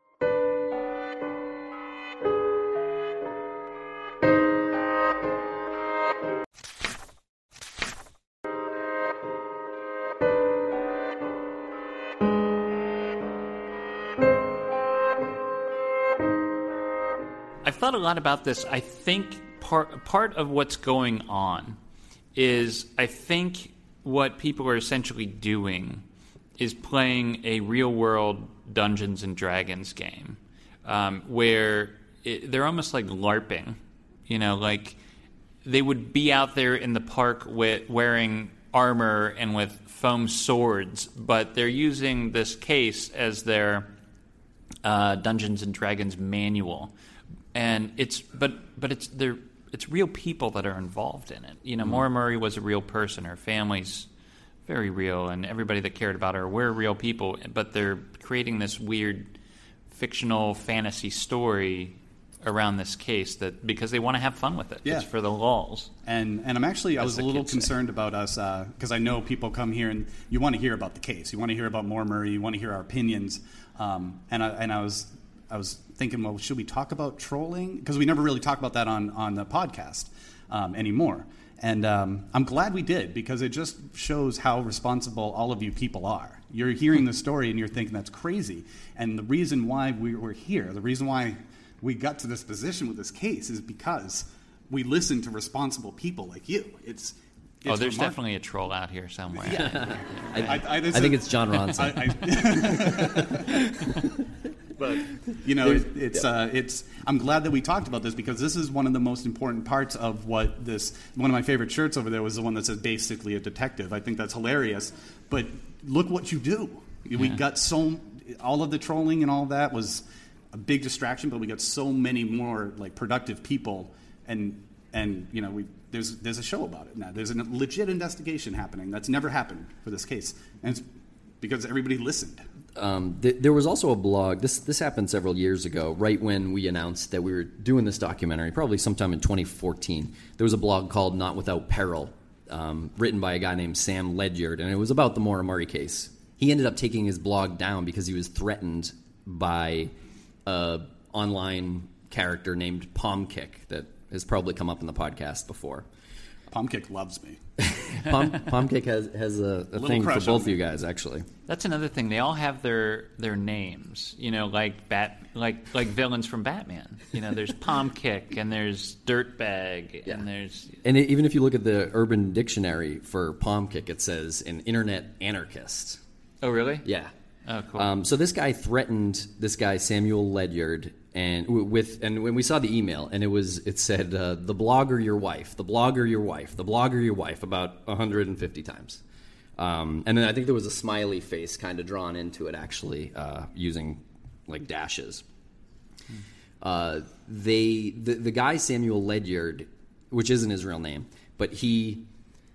[SPEAKER 11] I've thought a lot about this. I think part part of what's going on is I think what people are essentially doing is playing a real-world Dungeons and Dragons game um, where it, they're almost like LARPing. You know, like they would be out there in the park with, wearing armor and with foam swords, but they're using this case as their uh, Dungeons and Dragons manual. And it's but but it's they're it's real people that are involved in it. You know, mm-hmm. Moore Murray was a real person. Her family's very real, and everybody that cared about her were real people. But they're creating this weird fictional fantasy story around this case that because they want to have fun with it.
[SPEAKER 10] Yeah.
[SPEAKER 11] It's for the lulz.
[SPEAKER 10] And and I'm actually I was a little concerned say. about us because uh, I know people come here and you want to hear about the case. You want to hear about Moore Murray. You want to hear our opinions. Um, and I and I was. I was thinking, well, should we talk about trolling? Because we never really talk about that on, on the podcast um, anymore. And um, I'm glad we did, because it just shows how responsible all of you people are. You're hearing the story and you're thinking that's crazy. And the reason why we were here, the reason why we got to this position with this case is because we listen to responsible people like you. It's It's
[SPEAKER 11] oh, there's
[SPEAKER 10] remarkable.
[SPEAKER 11] Definitely a troll out here somewhere.
[SPEAKER 12] Yeah. I,
[SPEAKER 10] I, I,
[SPEAKER 12] I think it's John Ronson.
[SPEAKER 10] I, I, but you know, it, it's uh, it's. I'm glad that we talked about this because this is one of the most important parts of what this. One of my favorite shirts over there was the one that says basically a detective. I think that's hilarious. But look what you do. Yeah. We got so all of the trolling and all that was a big distraction, but we got so many more like productive people, and and you know we. There's there's a show about it now. There's a legit investigation happening. That's never happened for this case, and it's because everybody listened.
[SPEAKER 12] Um, th- there was also a blog. This this happened several years ago, right when we announced that we were doing this documentary, probably sometime in twenty fourteen. There was a blog called Not Without Peril, um, written by a guy named Sam Ledyard, and it was about the Maura Murray case. He ended up taking his blog down because he was threatened by an online character named Palmkick that has probably come up in the podcast before.
[SPEAKER 10] Palmkick loves me.
[SPEAKER 12] Palm, Palmkick has has a, a, a thing for both of you guys, actually.
[SPEAKER 11] That's another thing. They all have their their names, you know, like bat, like like villains from Batman. You know, there's Palmkick and there's Dirtbag
[SPEAKER 12] yeah.
[SPEAKER 11] and there's
[SPEAKER 12] and it, even if you look at the Urban Dictionary for Palmkick, it says an internet anarchist.
[SPEAKER 11] Oh, really?
[SPEAKER 12] Yeah.
[SPEAKER 11] Oh, cool.
[SPEAKER 12] Um, so this guy threatened this guy Samuel Ledyard. And with and when we saw the email, and it was it said uh, the blogger your wife, the blogger your wife, the blogger your wife about one hundred fifty times, um, and then I think there was a smiley face kind of drawn into it actually uh, using like dashes. Hmm. Uh, they the the guy Samuel Ledyard, which isn't his real name, but he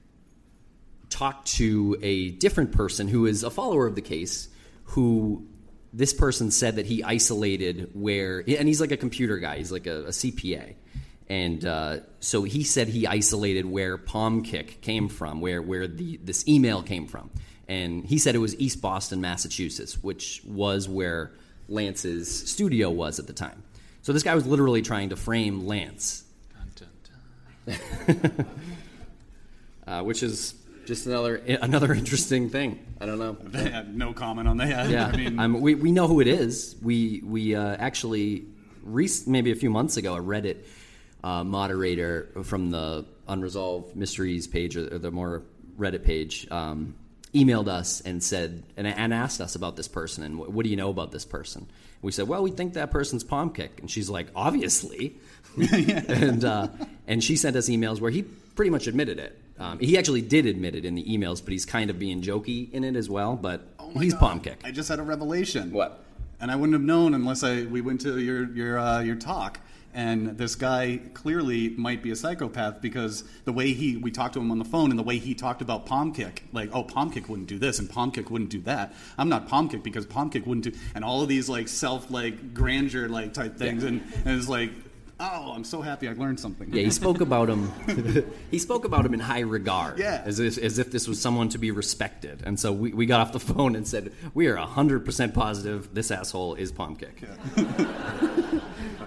[SPEAKER 12] talked to a different person who is a follower of the case who. This person said that he isolated where, and he's like a computer guy. He's like a, a C P A. And uh, so he said he isolated where Palmkick came from, where, where the this email came from. And he said it was East Boston, Massachusetts, which was where Lance's studio was at the time. So this guy was literally trying to frame Lance. Dun, dun, dun. uh, which is... Just another another interesting thing. I don't know.
[SPEAKER 10] They had no comment on that.
[SPEAKER 12] Yeah,
[SPEAKER 10] I mean,
[SPEAKER 12] um, we we know who it is. We we uh, actually rec- maybe a few months ago, a Reddit uh, moderator from the Unresolved Mysteries page or, or the more Reddit page um, emailed us and said and, and asked us about this person and what, what do you know about this person? We said, well, we think that person's Palmkick, and she's like, obviously, and uh, and she sent us emails where he pretty much admitted it. Um, he actually did admit it in the emails, but he's kind of being jokey in it as well. But
[SPEAKER 10] oh
[SPEAKER 12] he's
[SPEAKER 10] God.
[SPEAKER 12] Palmkick.
[SPEAKER 10] I just had a revelation.
[SPEAKER 12] What?
[SPEAKER 10] And I wouldn't have known unless I we went to your your uh, your talk. And this guy clearly might be a psychopath because the way he we talked to him on the phone and the way he talked about Palmkick, like, oh, Palmkick wouldn't do this and Palmkick wouldn't do that. I'm not Palmkick because Palmkick wouldn't do, and all of these like self like grandeur like type things, yeah. and, and it's like. Oh, I'm so happy I learned something.
[SPEAKER 12] Yeah, he spoke about him. he spoke about him in high regard,
[SPEAKER 10] yeah.
[SPEAKER 12] as if, as if this was someone to be respected. And so we, we got off the phone and said, we are one hundred percent positive this asshole is Palmkick. Yeah.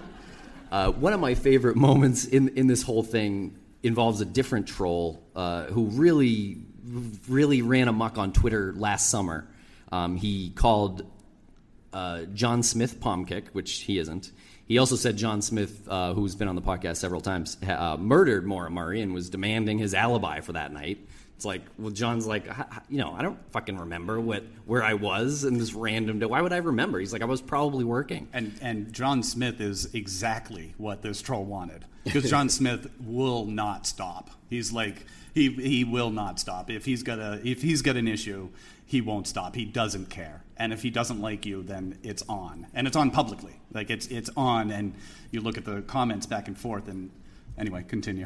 [SPEAKER 12] uh, one of my favorite moments in, in this whole thing involves a different troll uh, who really, really ran amok on Twitter last summer. Um, he called uh, John Smith Palmkick, which he isn't. He also said John Smith, uh, who's been on the podcast several times, uh, murdered Maura Murray and was demanding his alibi for that night. It's like, well, John's like, you know, I don't fucking remember what where I was in this random day. Why would I remember? He's like, I was probably working.
[SPEAKER 10] And and John Smith is exactly what this troll wanted. Because John Smith will not stop. He's like, he he will not stop. If he's got a if he's got an issue, he won't stop. He doesn't care. And if he doesn't like you, then it's on. And it's on publicly. Like, it's it's on, and you look at the comments back and forth, and anyway, continue.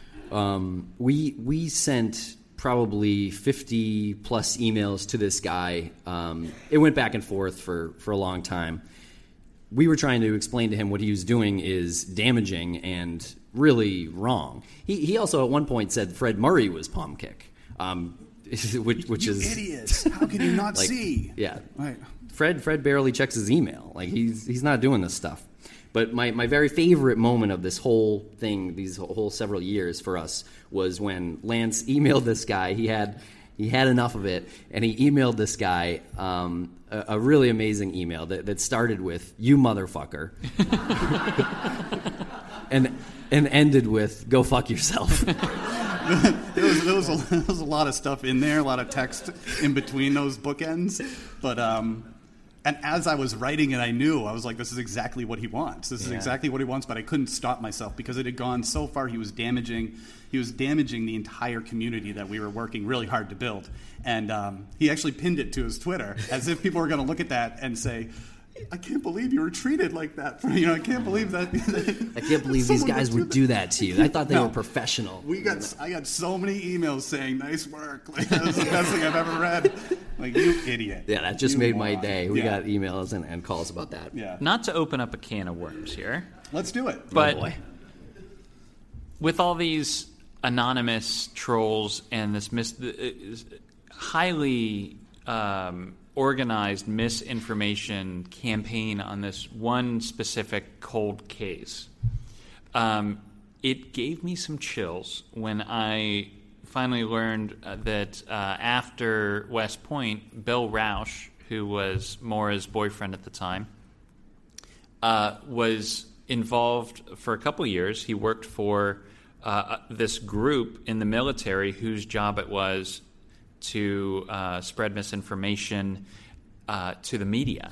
[SPEAKER 12] Um, we we sent probably fifty plus emails to this guy. Um, it went back and forth for, for a long time. We were trying to explain to him what he was doing is damaging and really wrong. He he also at one point said Fred Murray was Palmkick. Um Which, which
[SPEAKER 10] you
[SPEAKER 12] is
[SPEAKER 10] idiots! How can you not
[SPEAKER 12] like,
[SPEAKER 10] see?
[SPEAKER 12] Yeah,
[SPEAKER 10] right.
[SPEAKER 12] Fred Fred barely checks his email. Like he's he's not doing this stuff. But my, my very favorite moment of this whole thing, these whole several years for us, was when Lance emailed this guy. He had he had enough of it, and he emailed this guy um, a, a really amazing email that, that started with "You motherfucker," and and ended with "Go fuck yourself."
[SPEAKER 10] there, was, there, was a, there was a lot of stuff in there, a lot of text in between those bookends. But um, And as I was writing it, I knew, I was like, this is exactly what he wants. This is
[SPEAKER 8] Yeah.
[SPEAKER 10] exactly what he wants, but I couldn't stop myself because it had gone so far. He was damaging, he was damaging the entire community that we were working really hard to build. And um, he actually pinned it to his Twitter as if people were going to look at that and say, I can't believe you were treated like that. You know, I can't believe that.
[SPEAKER 12] I can't believe these guys would do that to you. I thought they
[SPEAKER 10] No.
[SPEAKER 12] were professional.
[SPEAKER 10] We got, I got so many emails saying, nice work. Like, that was the best thing I've ever read. Like, you idiot.
[SPEAKER 12] Yeah, that just
[SPEAKER 10] You
[SPEAKER 12] made my
[SPEAKER 10] moron.
[SPEAKER 12] day. We
[SPEAKER 10] Yeah.
[SPEAKER 12] got emails and, and calls about that.
[SPEAKER 10] Yeah.
[SPEAKER 11] Not to open up a can of worms here.
[SPEAKER 10] Let's do it.
[SPEAKER 11] But
[SPEAKER 12] Oh, boy.
[SPEAKER 11] with all these anonymous trolls and this mis- uh, highly um, organized misinformation campaign on this one specific cold case, um, it gave me some chills when I finally learned uh, that uh, after West Point, Bill Rausch, who was Maura's boyfriend at the time, uh, was involved for a couple years. He worked for uh, this group in the military whose job it was to uh, spread misinformation uh, to the media,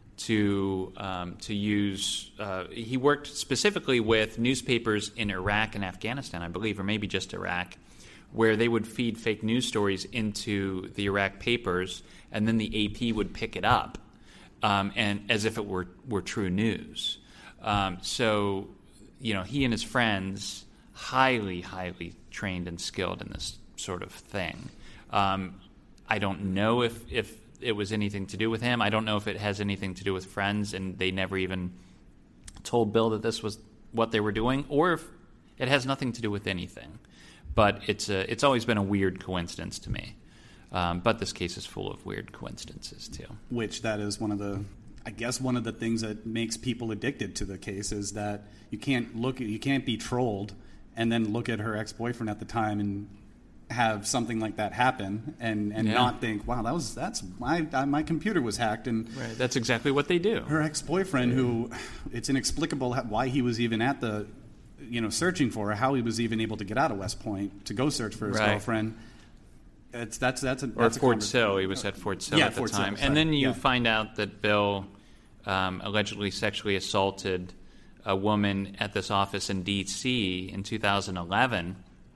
[SPEAKER 11] to um, to use. Uh, he worked specifically with newspapers in Iraq and Afghanistan, I believe, or maybe just Iraq, where they would feed fake news stories into the Iraq papers, and then the A P would pick it up, um, and as if it were were true news. Um, so, you know, he and his friends, highly, highly trained and skilled in this sort of thing. Um, I don't know if, if it was anything to do with him. I don't know if it has anything to do with friends, and they never even told Bill that this was what they were doing, or if it has nothing to do with anything. But it's a, it's always been a weird coincidence to me. Um, but this case is full of weird coincidences, too.
[SPEAKER 10] Which that is one of the, I guess one of the things that makes people addicted to the case is that you can't look, you can't be trolled and then look at her ex-boyfriend at the time and have something like that happen and, and
[SPEAKER 11] Yeah.
[SPEAKER 10] not think, wow, that was that's my my computer was hacked, and
[SPEAKER 11] Right, that's exactly what they do.
[SPEAKER 10] her ex-boyfriend, who it's inexplicable why he was even at the, you know, searching for her, how he was even able to get out of West Point to go search for his
[SPEAKER 11] Right.
[SPEAKER 10] girlfriend. It's that's that's a,
[SPEAKER 11] Or
[SPEAKER 10] that's a
[SPEAKER 11] Fort
[SPEAKER 10] conver-
[SPEAKER 11] Sill. He was at Fort Sill
[SPEAKER 10] Yeah,
[SPEAKER 11] at the
[SPEAKER 10] Fort Sill,
[SPEAKER 11] time.
[SPEAKER 10] sorry.
[SPEAKER 11] And then you
[SPEAKER 10] Yeah.
[SPEAKER 11] find out that Bill um, allegedly sexually assaulted a woman at this office in D C in two thousand eleven,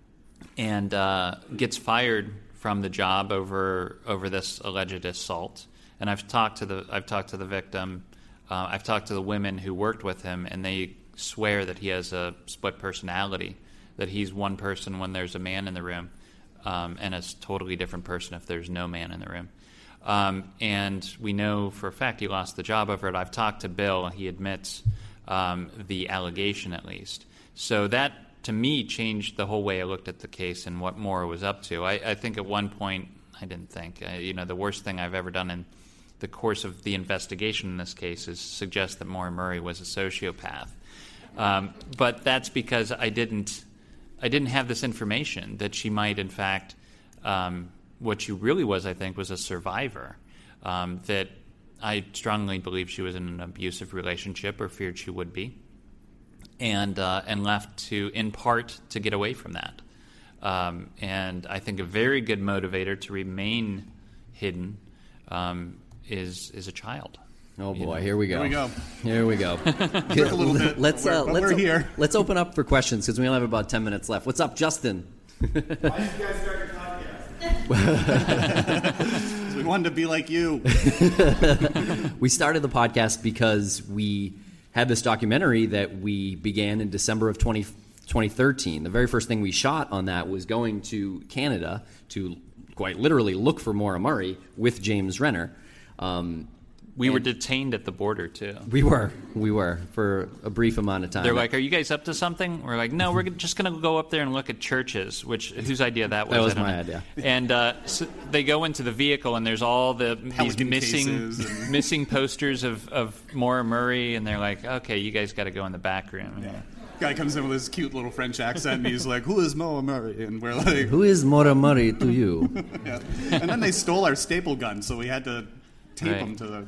[SPEAKER 11] and uh, gets fired from the job over over this alleged assault. And I've talked to the I've talked to the victim. Uh, I've talked to the women who worked with him, and they swear that he has a split personality, that he's one person when there's a man in the room, um, and a totally different person if there's no man in the room. Um, and we know for a fact he lost the job over it. I've talked to Bill. He admits um, the allegation, at least. So that, to me, changed the whole way I looked at the case and what Maura was up to. I, I think at one point, I didn't think, I, you know, the worst thing I've ever done in the course of the investigation in this case is suggest that Maura Murray was a sociopath. Um, but that's because I didn't, I didn't have this information that she might, in fact, um, what she really was, I think, was a survivor. Um, that I strongly believe she was in an abusive relationship, or feared she would be, and uh, and left to, in part, to get away from that. Um, and I think a very good motivator to remain hidden um, is is a child.
[SPEAKER 12] Oh
[SPEAKER 11] You
[SPEAKER 12] boy,
[SPEAKER 11] know?
[SPEAKER 12] here we go.
[SPEAKER 10] Here we go.
[SPEAKER 12] Here we go.
[SPEAKER 10] Took a little bit,
[SPEAKER 12] let's
[SPEAKER 10] but we're-
[SPEAKER 12] uh,
[SPEAKER 10] but
[SPEAKER 12] let's
[SPEAKER 10] we're
[SPEAKER 12] o-
[SPEAKER 10] here.
[SPEAKER 12] let's open up for questions because we only have about ten minutes left. What's up, Justin?
[SPEAKER 13] Why did you guys start your podcast?
[SPEAKER 10] We wanted to be like you.
[SPEAKER 12] We started the podcast because we had this documentary that we began in December of twenty thirteen. The very first thing we shot on that was going to Canada to quite literally look for Maura Murray with James Renner. Um,
[SPEAKER 11] We were detained at the border, too.
[SPEAKER 12] we were. We were for a brief amount of time.
[SPEAKER 11] They're like, "Are you guys up to something?" We're like, "No, we're just going to go up there and look at churches." Which whose idea that was?
[SPEAKER 12] That was
[SPEAKER 11] I don't
[SPEAKER 12] my
[SPEAKER 11] know.
[SPEAKER 12] idea.
[SPEAKER 11] And uh, so they go into the vehicle, and there's all the these
[SPEAKER 10] Pelican
[SPEAKER 11] missing
[SPEAKER 10] cases and-
[SPEAKER 11] missing posters of of Maura Murray, and they're like, "Okay, you guys got to go in the back room."
[SPEAKER 10] Yeah. Guy comes in with his cute little French accent, and he's like, "Who is Maura Murray?" And we're like,
[SPEAKER 12] Who is Maura Murray to you?
[SPEAKER 10] Yeah. And then they stole our staple gun, so we had to tape
[SPEAKER 11] Right.
[SPEAKER 10] them to the.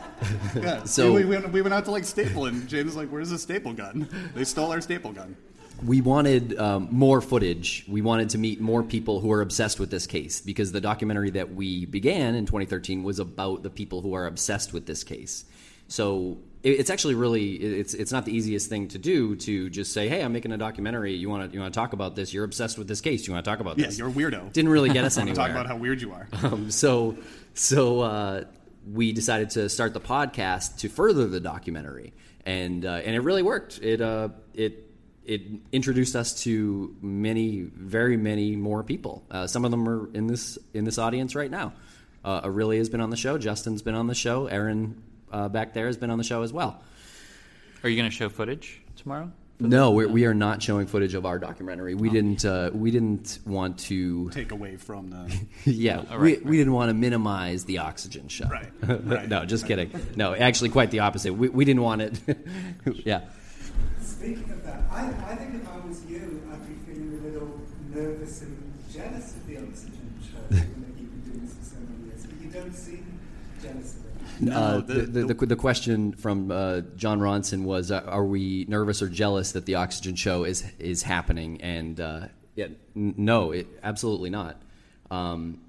[SPEAKER 10] Yeah.
[SPEAKER 12] So-
[SPEAKER 10] we, we, went, we went out to like staple, and James was like, "Where's the staple gun?" They stole our staple gun.
[SPEAKER 12] we wanted um, more footage. We wanted to meet more people who are obsessed with this case, because the documentary that we began in twenty thirteen was about the people who are obsessed with this case. So it, it's actually really it's it's not the easiest thing to do to just say, hey, I'm making a documentary. You want to you want to talk about this? You're obsessed with this case. You want to talk about
[SPEAKER 10] yeah,
[SPEAKER 12] this?
[SPEAKER 10] Yeah, you're a weirdo.
[SPEAKER 12] Didn't really get us anywhere.
[SPEAKER 10] Talk about how weird you are.
[SPEAKER 12] Um, so so uh, we decided to start the podcast to further the documentary, and uh, and it really worked. It uh, it. It introduced us to many, very many more people. Uh, some of them are in this in this audience right now. Uh, Aurelia has been on the show. Justin's been on the show. Aaron uh, back there has been on the show as well.
[SPEAKER 11] Are you going to show footage tomorrow?
[SPEAKER 12] No, we're, we are not showing footage of our documentary. We oh. didn't. Uh, we didn't want to
[SPEAKER 10] take away from the.
[SPEAKER 12] yeah,
[SPEAKER 10] oh, right,
[SPEAKER 12] we
[SPEAKER 10] right.
[SPEAKER 12] we didn't want to minimize the Oxygen show.
[SPEAKER 10] Right. right.
[SPEAKER 12] no, just kidding. No, actually, quite the opposite. We we didn't want it. yeah.
[SPEAKER 13] Speaking of that, I, I think if I was you, I'd be feeling a little nervous and jealous of the Oxygen show, given that you've been doing this for so many years. But you don't seem jealous of it.
[SPEAKER 12] No, uh, the, the, the, the question from uh, John Ronson was, uh, are we nervous or jealous that the Oxygen show is is happening? And uh, yeah, n- no, it, absolutely not. Um,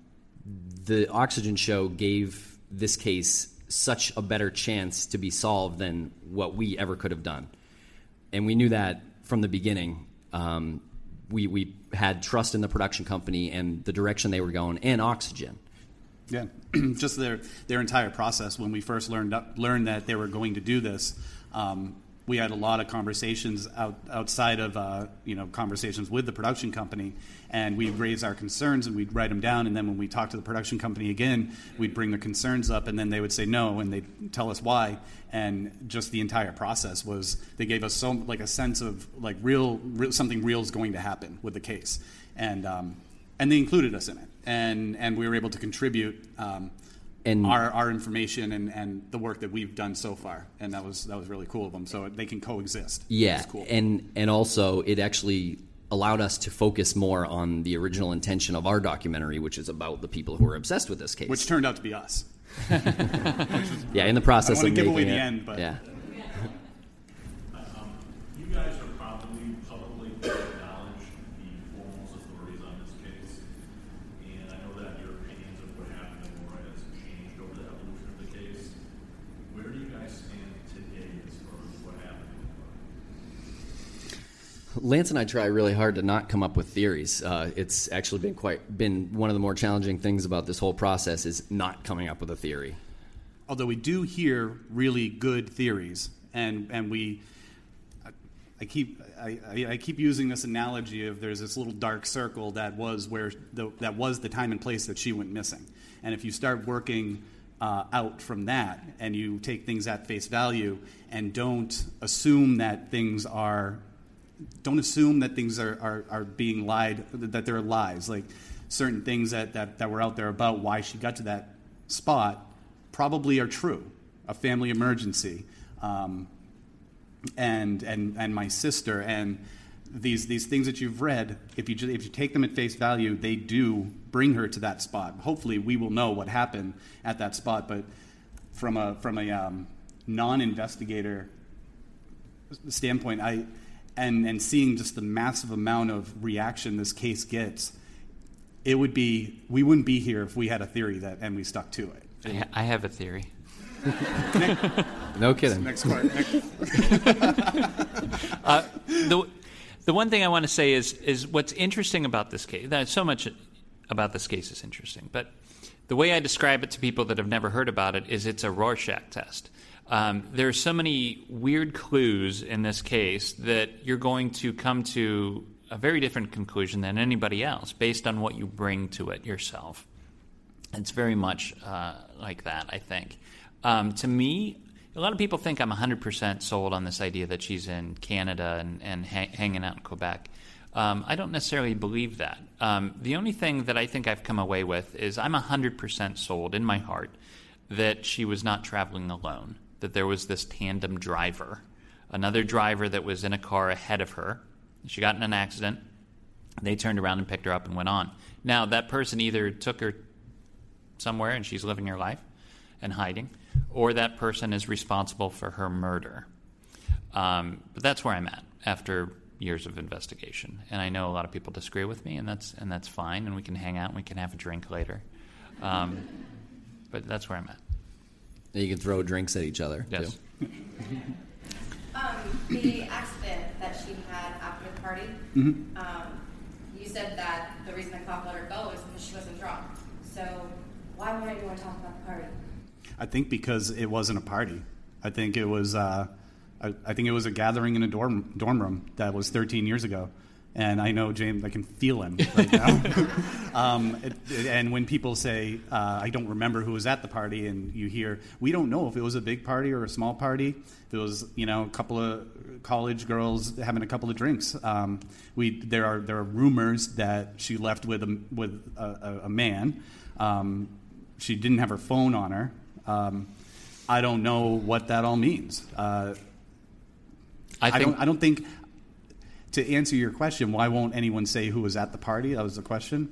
[SPEAKER 12] the Oxygen show gave this case such a better chance to be solved than what we ever could have done. And we knew that from the beginning. Um, we we had trust in the production company and the direction they were going, and Oxygen.
[SPEAKER 10] Yeah, just their their entire process. When we first learned learned that they were going to do this, um, we had a lot of conversations out, outside of uh, you know conversations with the production company, and we'd raise our concerns and we'd write them down. And then when we talked to the production company again, we'd bring the concerns up, and then they would say no, and they'd tell us why. And just the entire process was they gave us so like a sense of like real, real something real is going to happen with the case, and um, and they included us in it, and and we were able to contribute um, and our our information and, and the work that we've done so far, and that was that was really cool of them. So they can coexist.
[SPEAKER 12] Yeah,
[SPEAKER 10] cool.
[SPEAKER 12] and and also it actually allowed us to focus more on the original intention of our documentary, which is about the people who are obsessed with this case,
[SPEAKER 10] which turned out to be us.
[SPEAKER 12] yeah, in the process
[SPEAKER 10] I don't
[SPEAKER 12] of
[SPEAKER 10] give
[SPEAKER 12] making
[SPEAKER 10] away
[SPEAKER 12] it,
[SPEAKER 10] the end, but
[SPEAKER 12] yeah.
[SPEAKER 14] um, you guys are probably publicly acknowledge the foremost authorities on this case, and I know that your opinions of what happened in Laura has changed over the evolution of the case. Where do you guys stand today as far as what happened in Laura?
[SPEAKER 12] Lance and I try really hard to not come up with theories. Uh, it's actually been quite been one of the more challenging things about this whole process is not coming up with a theory.
[SPEAKER 10] Although we do hear really good theories, and and we, I, I keep I, I keep using this analogy of there's this little dark circle that was where the, that was the time and place that she went missing, and if you start working uh, out from that and you take things at face value and don't assume that things are. Don't assume that things are, are, are being lied, that they're lies. Like certain things that, that, that were out there about why she got to that spot probably are true. A family emergency, um, and and and my sister, and these these things that you've read. If you just, if you take them at face value, they do bring her to that spot. Hopefully, we will know what happened at that spot. But from a from a um, non-investigator standpoint, I. And, and seeing just the massive amount of reaction this case gets, it would be we wouldn't be here if we had a theory that and we stuck to it.
[SPEAKER 11] I, ha- I have a theory.
[SPEAKER 12] No kidding.
[SPEAKER 10] Next part. Next.
[SPEAKER 11] uh, the the one thing I want to say is is what's interesting about this case. That so much about this case is interesting, but the way I describe it to people that have never heard about it is it's a Rorschach test. Um, there are so many weird clues in this case that you're going to come to a very different conclusion than anybody else based on what you bring to it yourself. It's very much uh, like that, I think. Um, to me, a lot of people think I'm one hundred percent sold on this idea that she's in Canada and, and ha- hanging out in Quebec. Um, I don't necessarily believe that. Um, the only thing that I think I've come away with is I'm one hundred percent sold in my heart that she was not traveling alone. That there was this tandem driver, another driver that was in a car ahead of her. She got in an accident. They turned around and picked her up and went on. Now, that person either took her somewhere and she's living her life and hiding, or that person is responsible for her murder. Um, but that's where I'm at after years of investigation. And I know a lot of people disagree with me, and that's and that's fine, and we can hang out and we can have a drink later. Um, but that's where I'm at.
[SPEAKER 12] And you can throw drinks at each other,
[SPEAKER 11] yes.
[SPEAKER 12] too.
[SPEAKER 15] um, the accident that she had after the party,
[SPEAKER 10] Mm-hmm.
[SPEAKER 15] um, you said that the reason the cop let her go is because she wasn't drunk. So why would anyone talk about the party?
[SPEAKER 10] I think because it wasn't a party. I think it was. Uh, I, I think it was a gathering in a dorm dorm room that was thirteen years ago, and I know James. I can feel him right now. um, it, it, and when people say, uh, "I don't remember who was at the party," and you hear, "We don't know if it was a big party or a small party. If it was, you know, a couple of college girls having a couple of drinks." Um, we there are there are rumors that she left with a with a, a, a man. Um, she didn't have her phone on her. Um, I don't know what that all means. Uh, I, I don't. I don't think. To answer your question, why won't anyone say who was at the party? That was the question.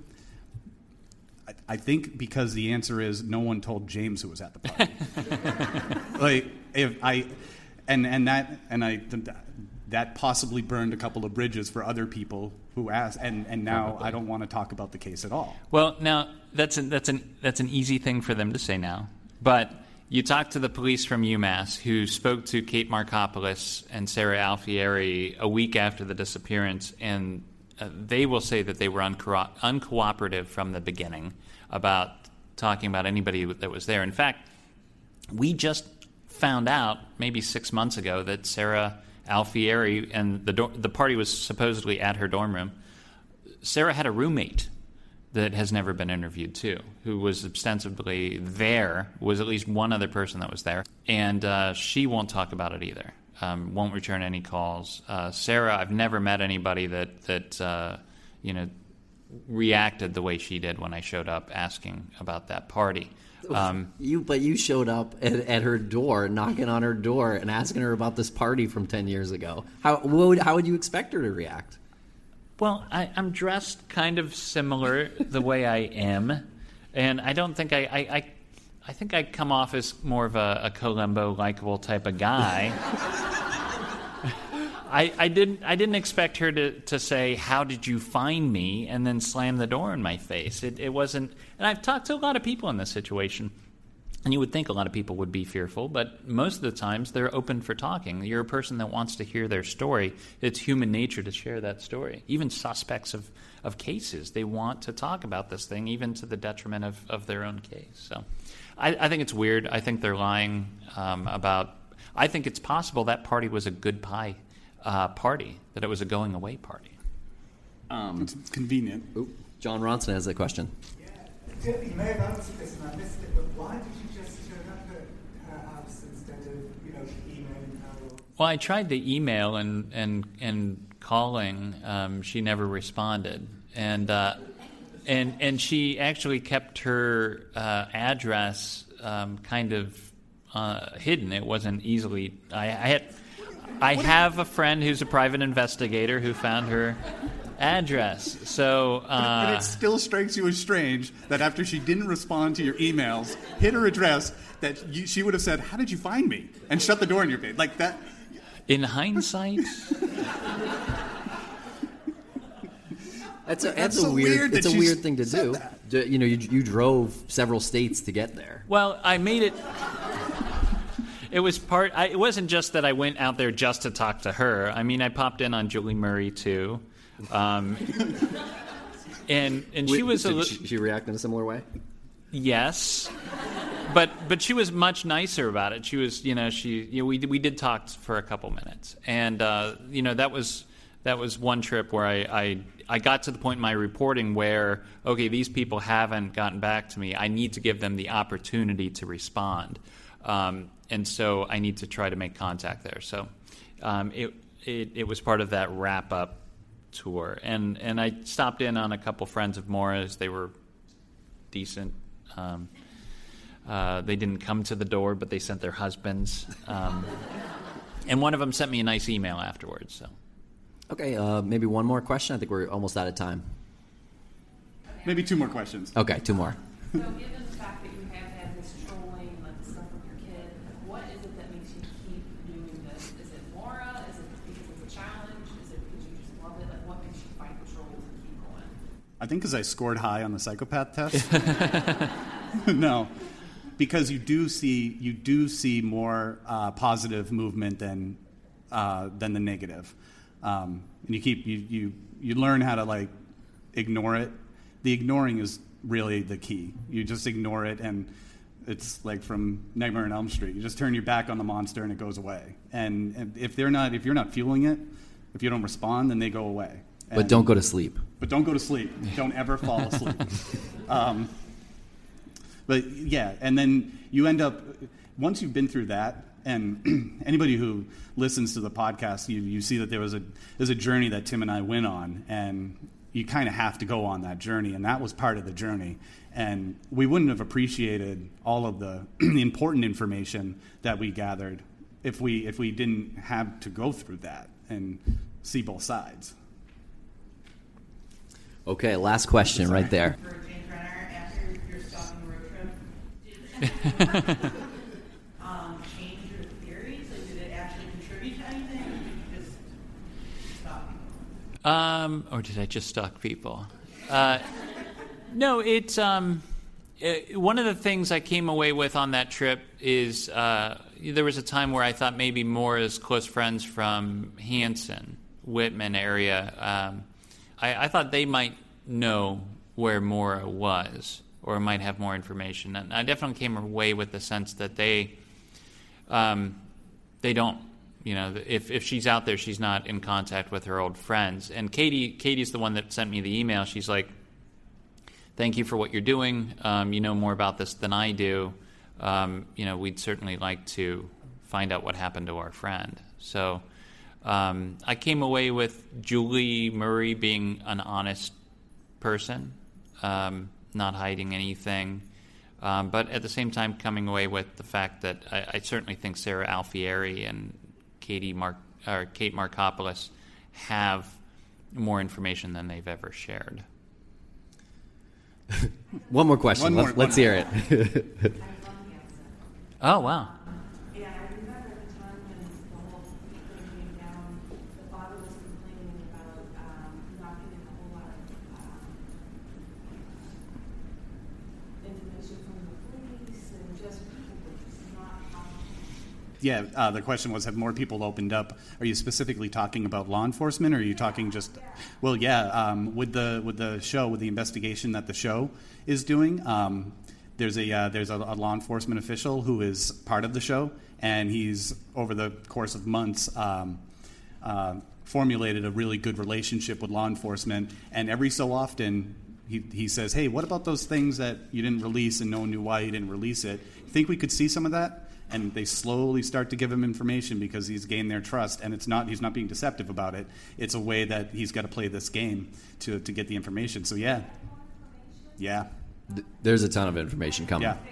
[SPEAKER 10] I, I think because the answer is no one told James who was at the party. Like if I, and and that and I that possibly burned a couple of bridges for other people who asked, and, and now Probably. I don't want to talk about the case at all.
[SPEAKER 11] Well, now that's an, that's an that's an easy thing for them to say now, but. You talked to the police from UMass who spoke to Kate Markopoulos and Sarah Alfieri a week after the disappearance, and uh, they will say that they were unco- uncooperative from the beginning about talking about anybody that was there. In fact, we just found out maybe six months ago that Sarah Alfieri, and the do- the party was supposedly at her dorm room, Sarah had a roommate that has never been interviewed too, who was ostensibly there, was at least one other person that was there, and uh, she won't talk about it either, um, won't return any calls. Uh, Sarah, I've never met anybody that, that uh, you know, reacted the way she did when I showed up asking about that party. Um,
[SPEAKER 12] you, but you showed up at, at her door, knocking on her door and asking her about this party from ten years ago. How, what would, how would you expect her to react?
[SPEAKER 11] Well, I, I'm dressed kind of similar the way I am, and I don't think I, I, I, I think I come off as more of a, a Columbo likable type of guy. I, I didn't I didn't expect her to, to say, "How did you find me?" and then slam the door in my face. It it wasn't, and I've talked to a lot of people in this situation. And you would think a lot of people would be fearful, but most of the times they're open for talking. You're a person that wants to hear their story. It's human nature to share that story. Even suspects of, of cases, they want to talk about this thing, even to the detriment of, of their own case. So I, I think it's weird. I think they're lying um, about – I think it's possible that party was a good pie uh, party, that it was a going-away party.
[SPEAKER 12] Um,
[SPEAKER 10] it's convenient.
[SPEAKER 12] Ooh, John Ronson has a question.
[SPEAKER 13] Yeah, you may have answered this and I missed it, but why did you just turn up at her house instead of, you know, emailing her? Or...
[SPEAKER 11] Well, I tried the email and and and calling. Um, she never responded, and uh, and and she actually kept her uh, address um, kind of uh, hidden. It wasn't easily. I, I had. I have a friend who's a private investigator who found her address. So, uh,
[SPEAKER 10] but it still strikes you as strange that after she didn't respond to your emails, hit her address, that you, she would have said, "How did you find me?" and shut the door in your face like that.
[SPEAKER 11] In hindsight,
[SPEAKER 12] that's a, that's,
[SPEAKER 10] That's
[SPEAKER 12] a
[SPEAKER 10] so
[SPEAKER 12] weird.
[SPEAKER 10] weird
[SPEAKER 12] It's
[SPEAKER 10] that
[SPEAKER 12] a
[SPEAKER 10] she
[SPEAKER 12] weird thing to
[SPEAKER 10] said
[SPEAKER 12] do.
[SPEAKER 10] that.
[SPEAKER 12] Do- You know, you, you drove several states to get there.
[SPEAKER 11] well, I made it. It was part. I, it wasn't just that I went out there just to talk to her. I mean, I popped in on Julie Murray too, um, and and she
[SPEAKER 12] Wait,
[SPEAKER 11] was a
[SPEAKER 12] did
[SPEAKER 11] li-
[SPEAKER 12] she, she react in a similar way?
[SPEAKER 11] yes, but but she was much nicer about it. She was, you know, she you know, we we did talk for a couple minutes, and uh, you know that was that was one trip where I, I I got to the point in my reporting where okay, these people haven't gotten back to me. I need to give them the opportunity to respond. Um, and so I need to try to make contact there. So um, it, it it was part of that wrap-up tour. And and I stopped in on a couple friends of Maura's. They were decent. Um, uh, they didn't come to the door, but they sent their husbands. Um, and one of them sent me a nice email afterwards. So,
[SPEAKER 12] Okay, uh, maybe one more question. I think we're almost out of time.
[SPEAKER 10] Maybe two more questions.
[SPEAKER 12] Okay, two more.
[SPEAKER 16] So given the fact that you have had this trolling, like the stuff with your kid, what is it that makes you keep doing this? Is it Maura? Is it because it's a challenge? Is it because you
[SPEAKER 10] I think because I scored high on the psychopath test. No, because you do see you do see more uh, positive movement than uh, than the negative, um, and you keep you, you you learn how to like ignore it. The ignoring is really the key. You just ignore it, and it's like from Nightmare on Elm Street. You just turn your back on the monster, and it goes away. And, and if they're not, if you're not fueling it, if you don't respond, then they go away. And,
[SPEAKER 12] but don't go to sleep.
[SPEAKER 10] But don't go to sleep. Don't ever fall asleep. um, but yeah, and then you end up once you've been through that. And anybody who listens to the podcast, you, you see that there was a there's a journey that Tim and I went on, and you kind of have to go on that journey, and that was part of the journey. And we wouldn't have appreciated all of the, the important information that we gathered if we if we didn't have to go through that and see both sides.
[SPEAKER 12] Okay, last question right there.
[SPEAKER 17] For James Renner, after your stalking road trip, did it um, change your theories? Like, did it actually contribute to anything, or did you just stalk people?
[SPEAKER 11] Um, or did I just stalk people? Uh, no, it's um, it, one of the things I came away with on that trip is uh, there was a time where I thought maybe Maura's close friends from Hanson, Whitman area. Um, I, I thought they might know where Maura was or might have more information. And I definitely came away with the sense that they um, they don't. You know, if if she's out there, she's not in contact with her old friends. And Katie Katie's the one that sent me the email. She's like, thank you for what you're doing. Um, you know more about this than I do. Um, you know, we'd certainly like to find out what happened to our friend. So Um, I came away with Julie Murray being an honest person, um, not hiding anything, um, but at the same time coming away with the fact that I, I certainly think Sarah Alfieri and Katie Mark or Kate Markopoulos have more information than they've ever shared.
[SPEAKER 12] One more question.
[SPEAKER 10] One more,
[SPEAKER 12] let's let's
[SPEAKER 10] one
[SPEAKER 12] hear
[SPEAKER 10] more.
[SPEAKER 12] it.
[SPEAKER 11] Oh, wow.
[SPEAKER 17] Yeah, I remember at the time when the whole thing came down, the father was complaining about um, not getting a whole lot of um, information from the police and just people were just not talking.
[SPEAKER 10] Yeah, uh, the question was, have more people opened up? Are you specifically talking about law enforcement, or are you talking just? Well, yeah, um, with the with the show, with the investigation that the show is doing. Um, There's a uh, there's a, a law enforcement official who is part of the show, and he's over the course of months um, uh, formulated a really good relationship with law enforcement. And every so often, he he says, "Hey, what about those things that you didn't release, and no one knew why you didn't release it? Think we could see some of that?" And they slowly start to give him information because he's gained their trust, and it's not he's not being deceptive about it. It's a way that he's got to play this game to to get the information. So yeah, yeah.
[SPEAKER 12] There's a ton of information coming.
[SPEAKER 10] Yeah.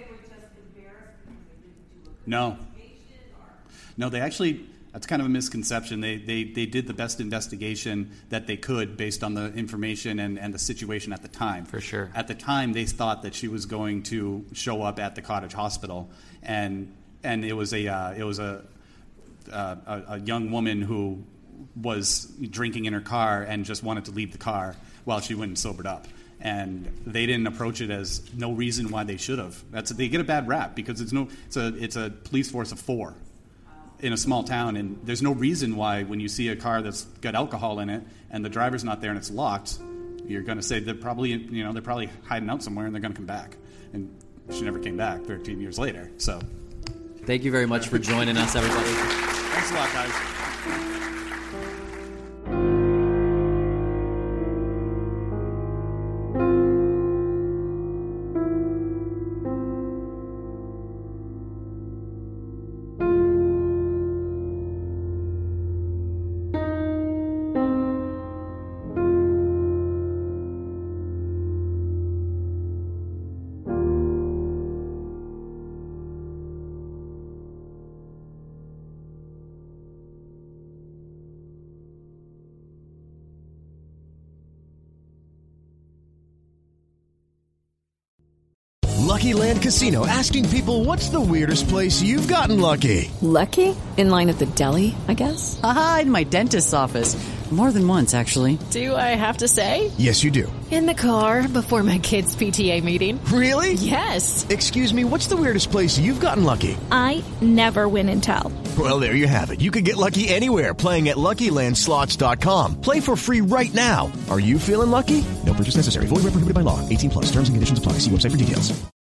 [SPEAKER 10] No. No, they actually, that's kind of a misconception. They, they they did the best investigation that they could based on the information and, and the situation at the time.
[SPEAKER 11] For sure.
[SPEAKER 10] At the time, they thought that she was going to show up at the Cottage Hospital, and and it was a uh, it was a, uh, a a young woman who was drinking in her car and just wanted to leave the car while she went and sobered up. And they didn't approach it as no reason why they should have. That's they get a bad rap because it's no it's a it's a police force of four in a small town, and there's no reason why when you see a car that's got alcohol in it and the driver's not there and it's locked, you're going to say they're probably you know they're probably hiding out somewhere and they're going to come back. And she never came back thirteen years later. So,
[SPEAKER 12] thank you very much for joining us, everybody.
[SPEAKER 10] Thanks a lot, guys.
[SPEAKER 18] Lucky Land Casino, asking people, what's the weirdest place you've gotten lucky?
[SPEAKER 19] Lucky?
[SPEAKER 3] In line at the deli, I guess?
[SPEAKER 18] Aha, in my dentist's office. More than once, actually.
[SPEAKER 3] Do I have to say?
[SPEAKER 19] Yes, you do.
[SPEAKER 3] In the car before my kids' P T A meeting.
[SPEAKER 19] Really?
[SPEAKER 3] Yes.
[SPEAKER 19] Excuse me, what's the weirdest place you've gotten lucky?
[SPEAKER 20] I never win and tell.
[SPEAKER 19] Well, there you have it. You can get lucky anywhere, playing at Lucky Land Slots dot com. Play for free right now. Are you feeling lucky? No purchase necessary. Void where prohibited by law. eighteen plus. Terms and conditions apply. See website for details.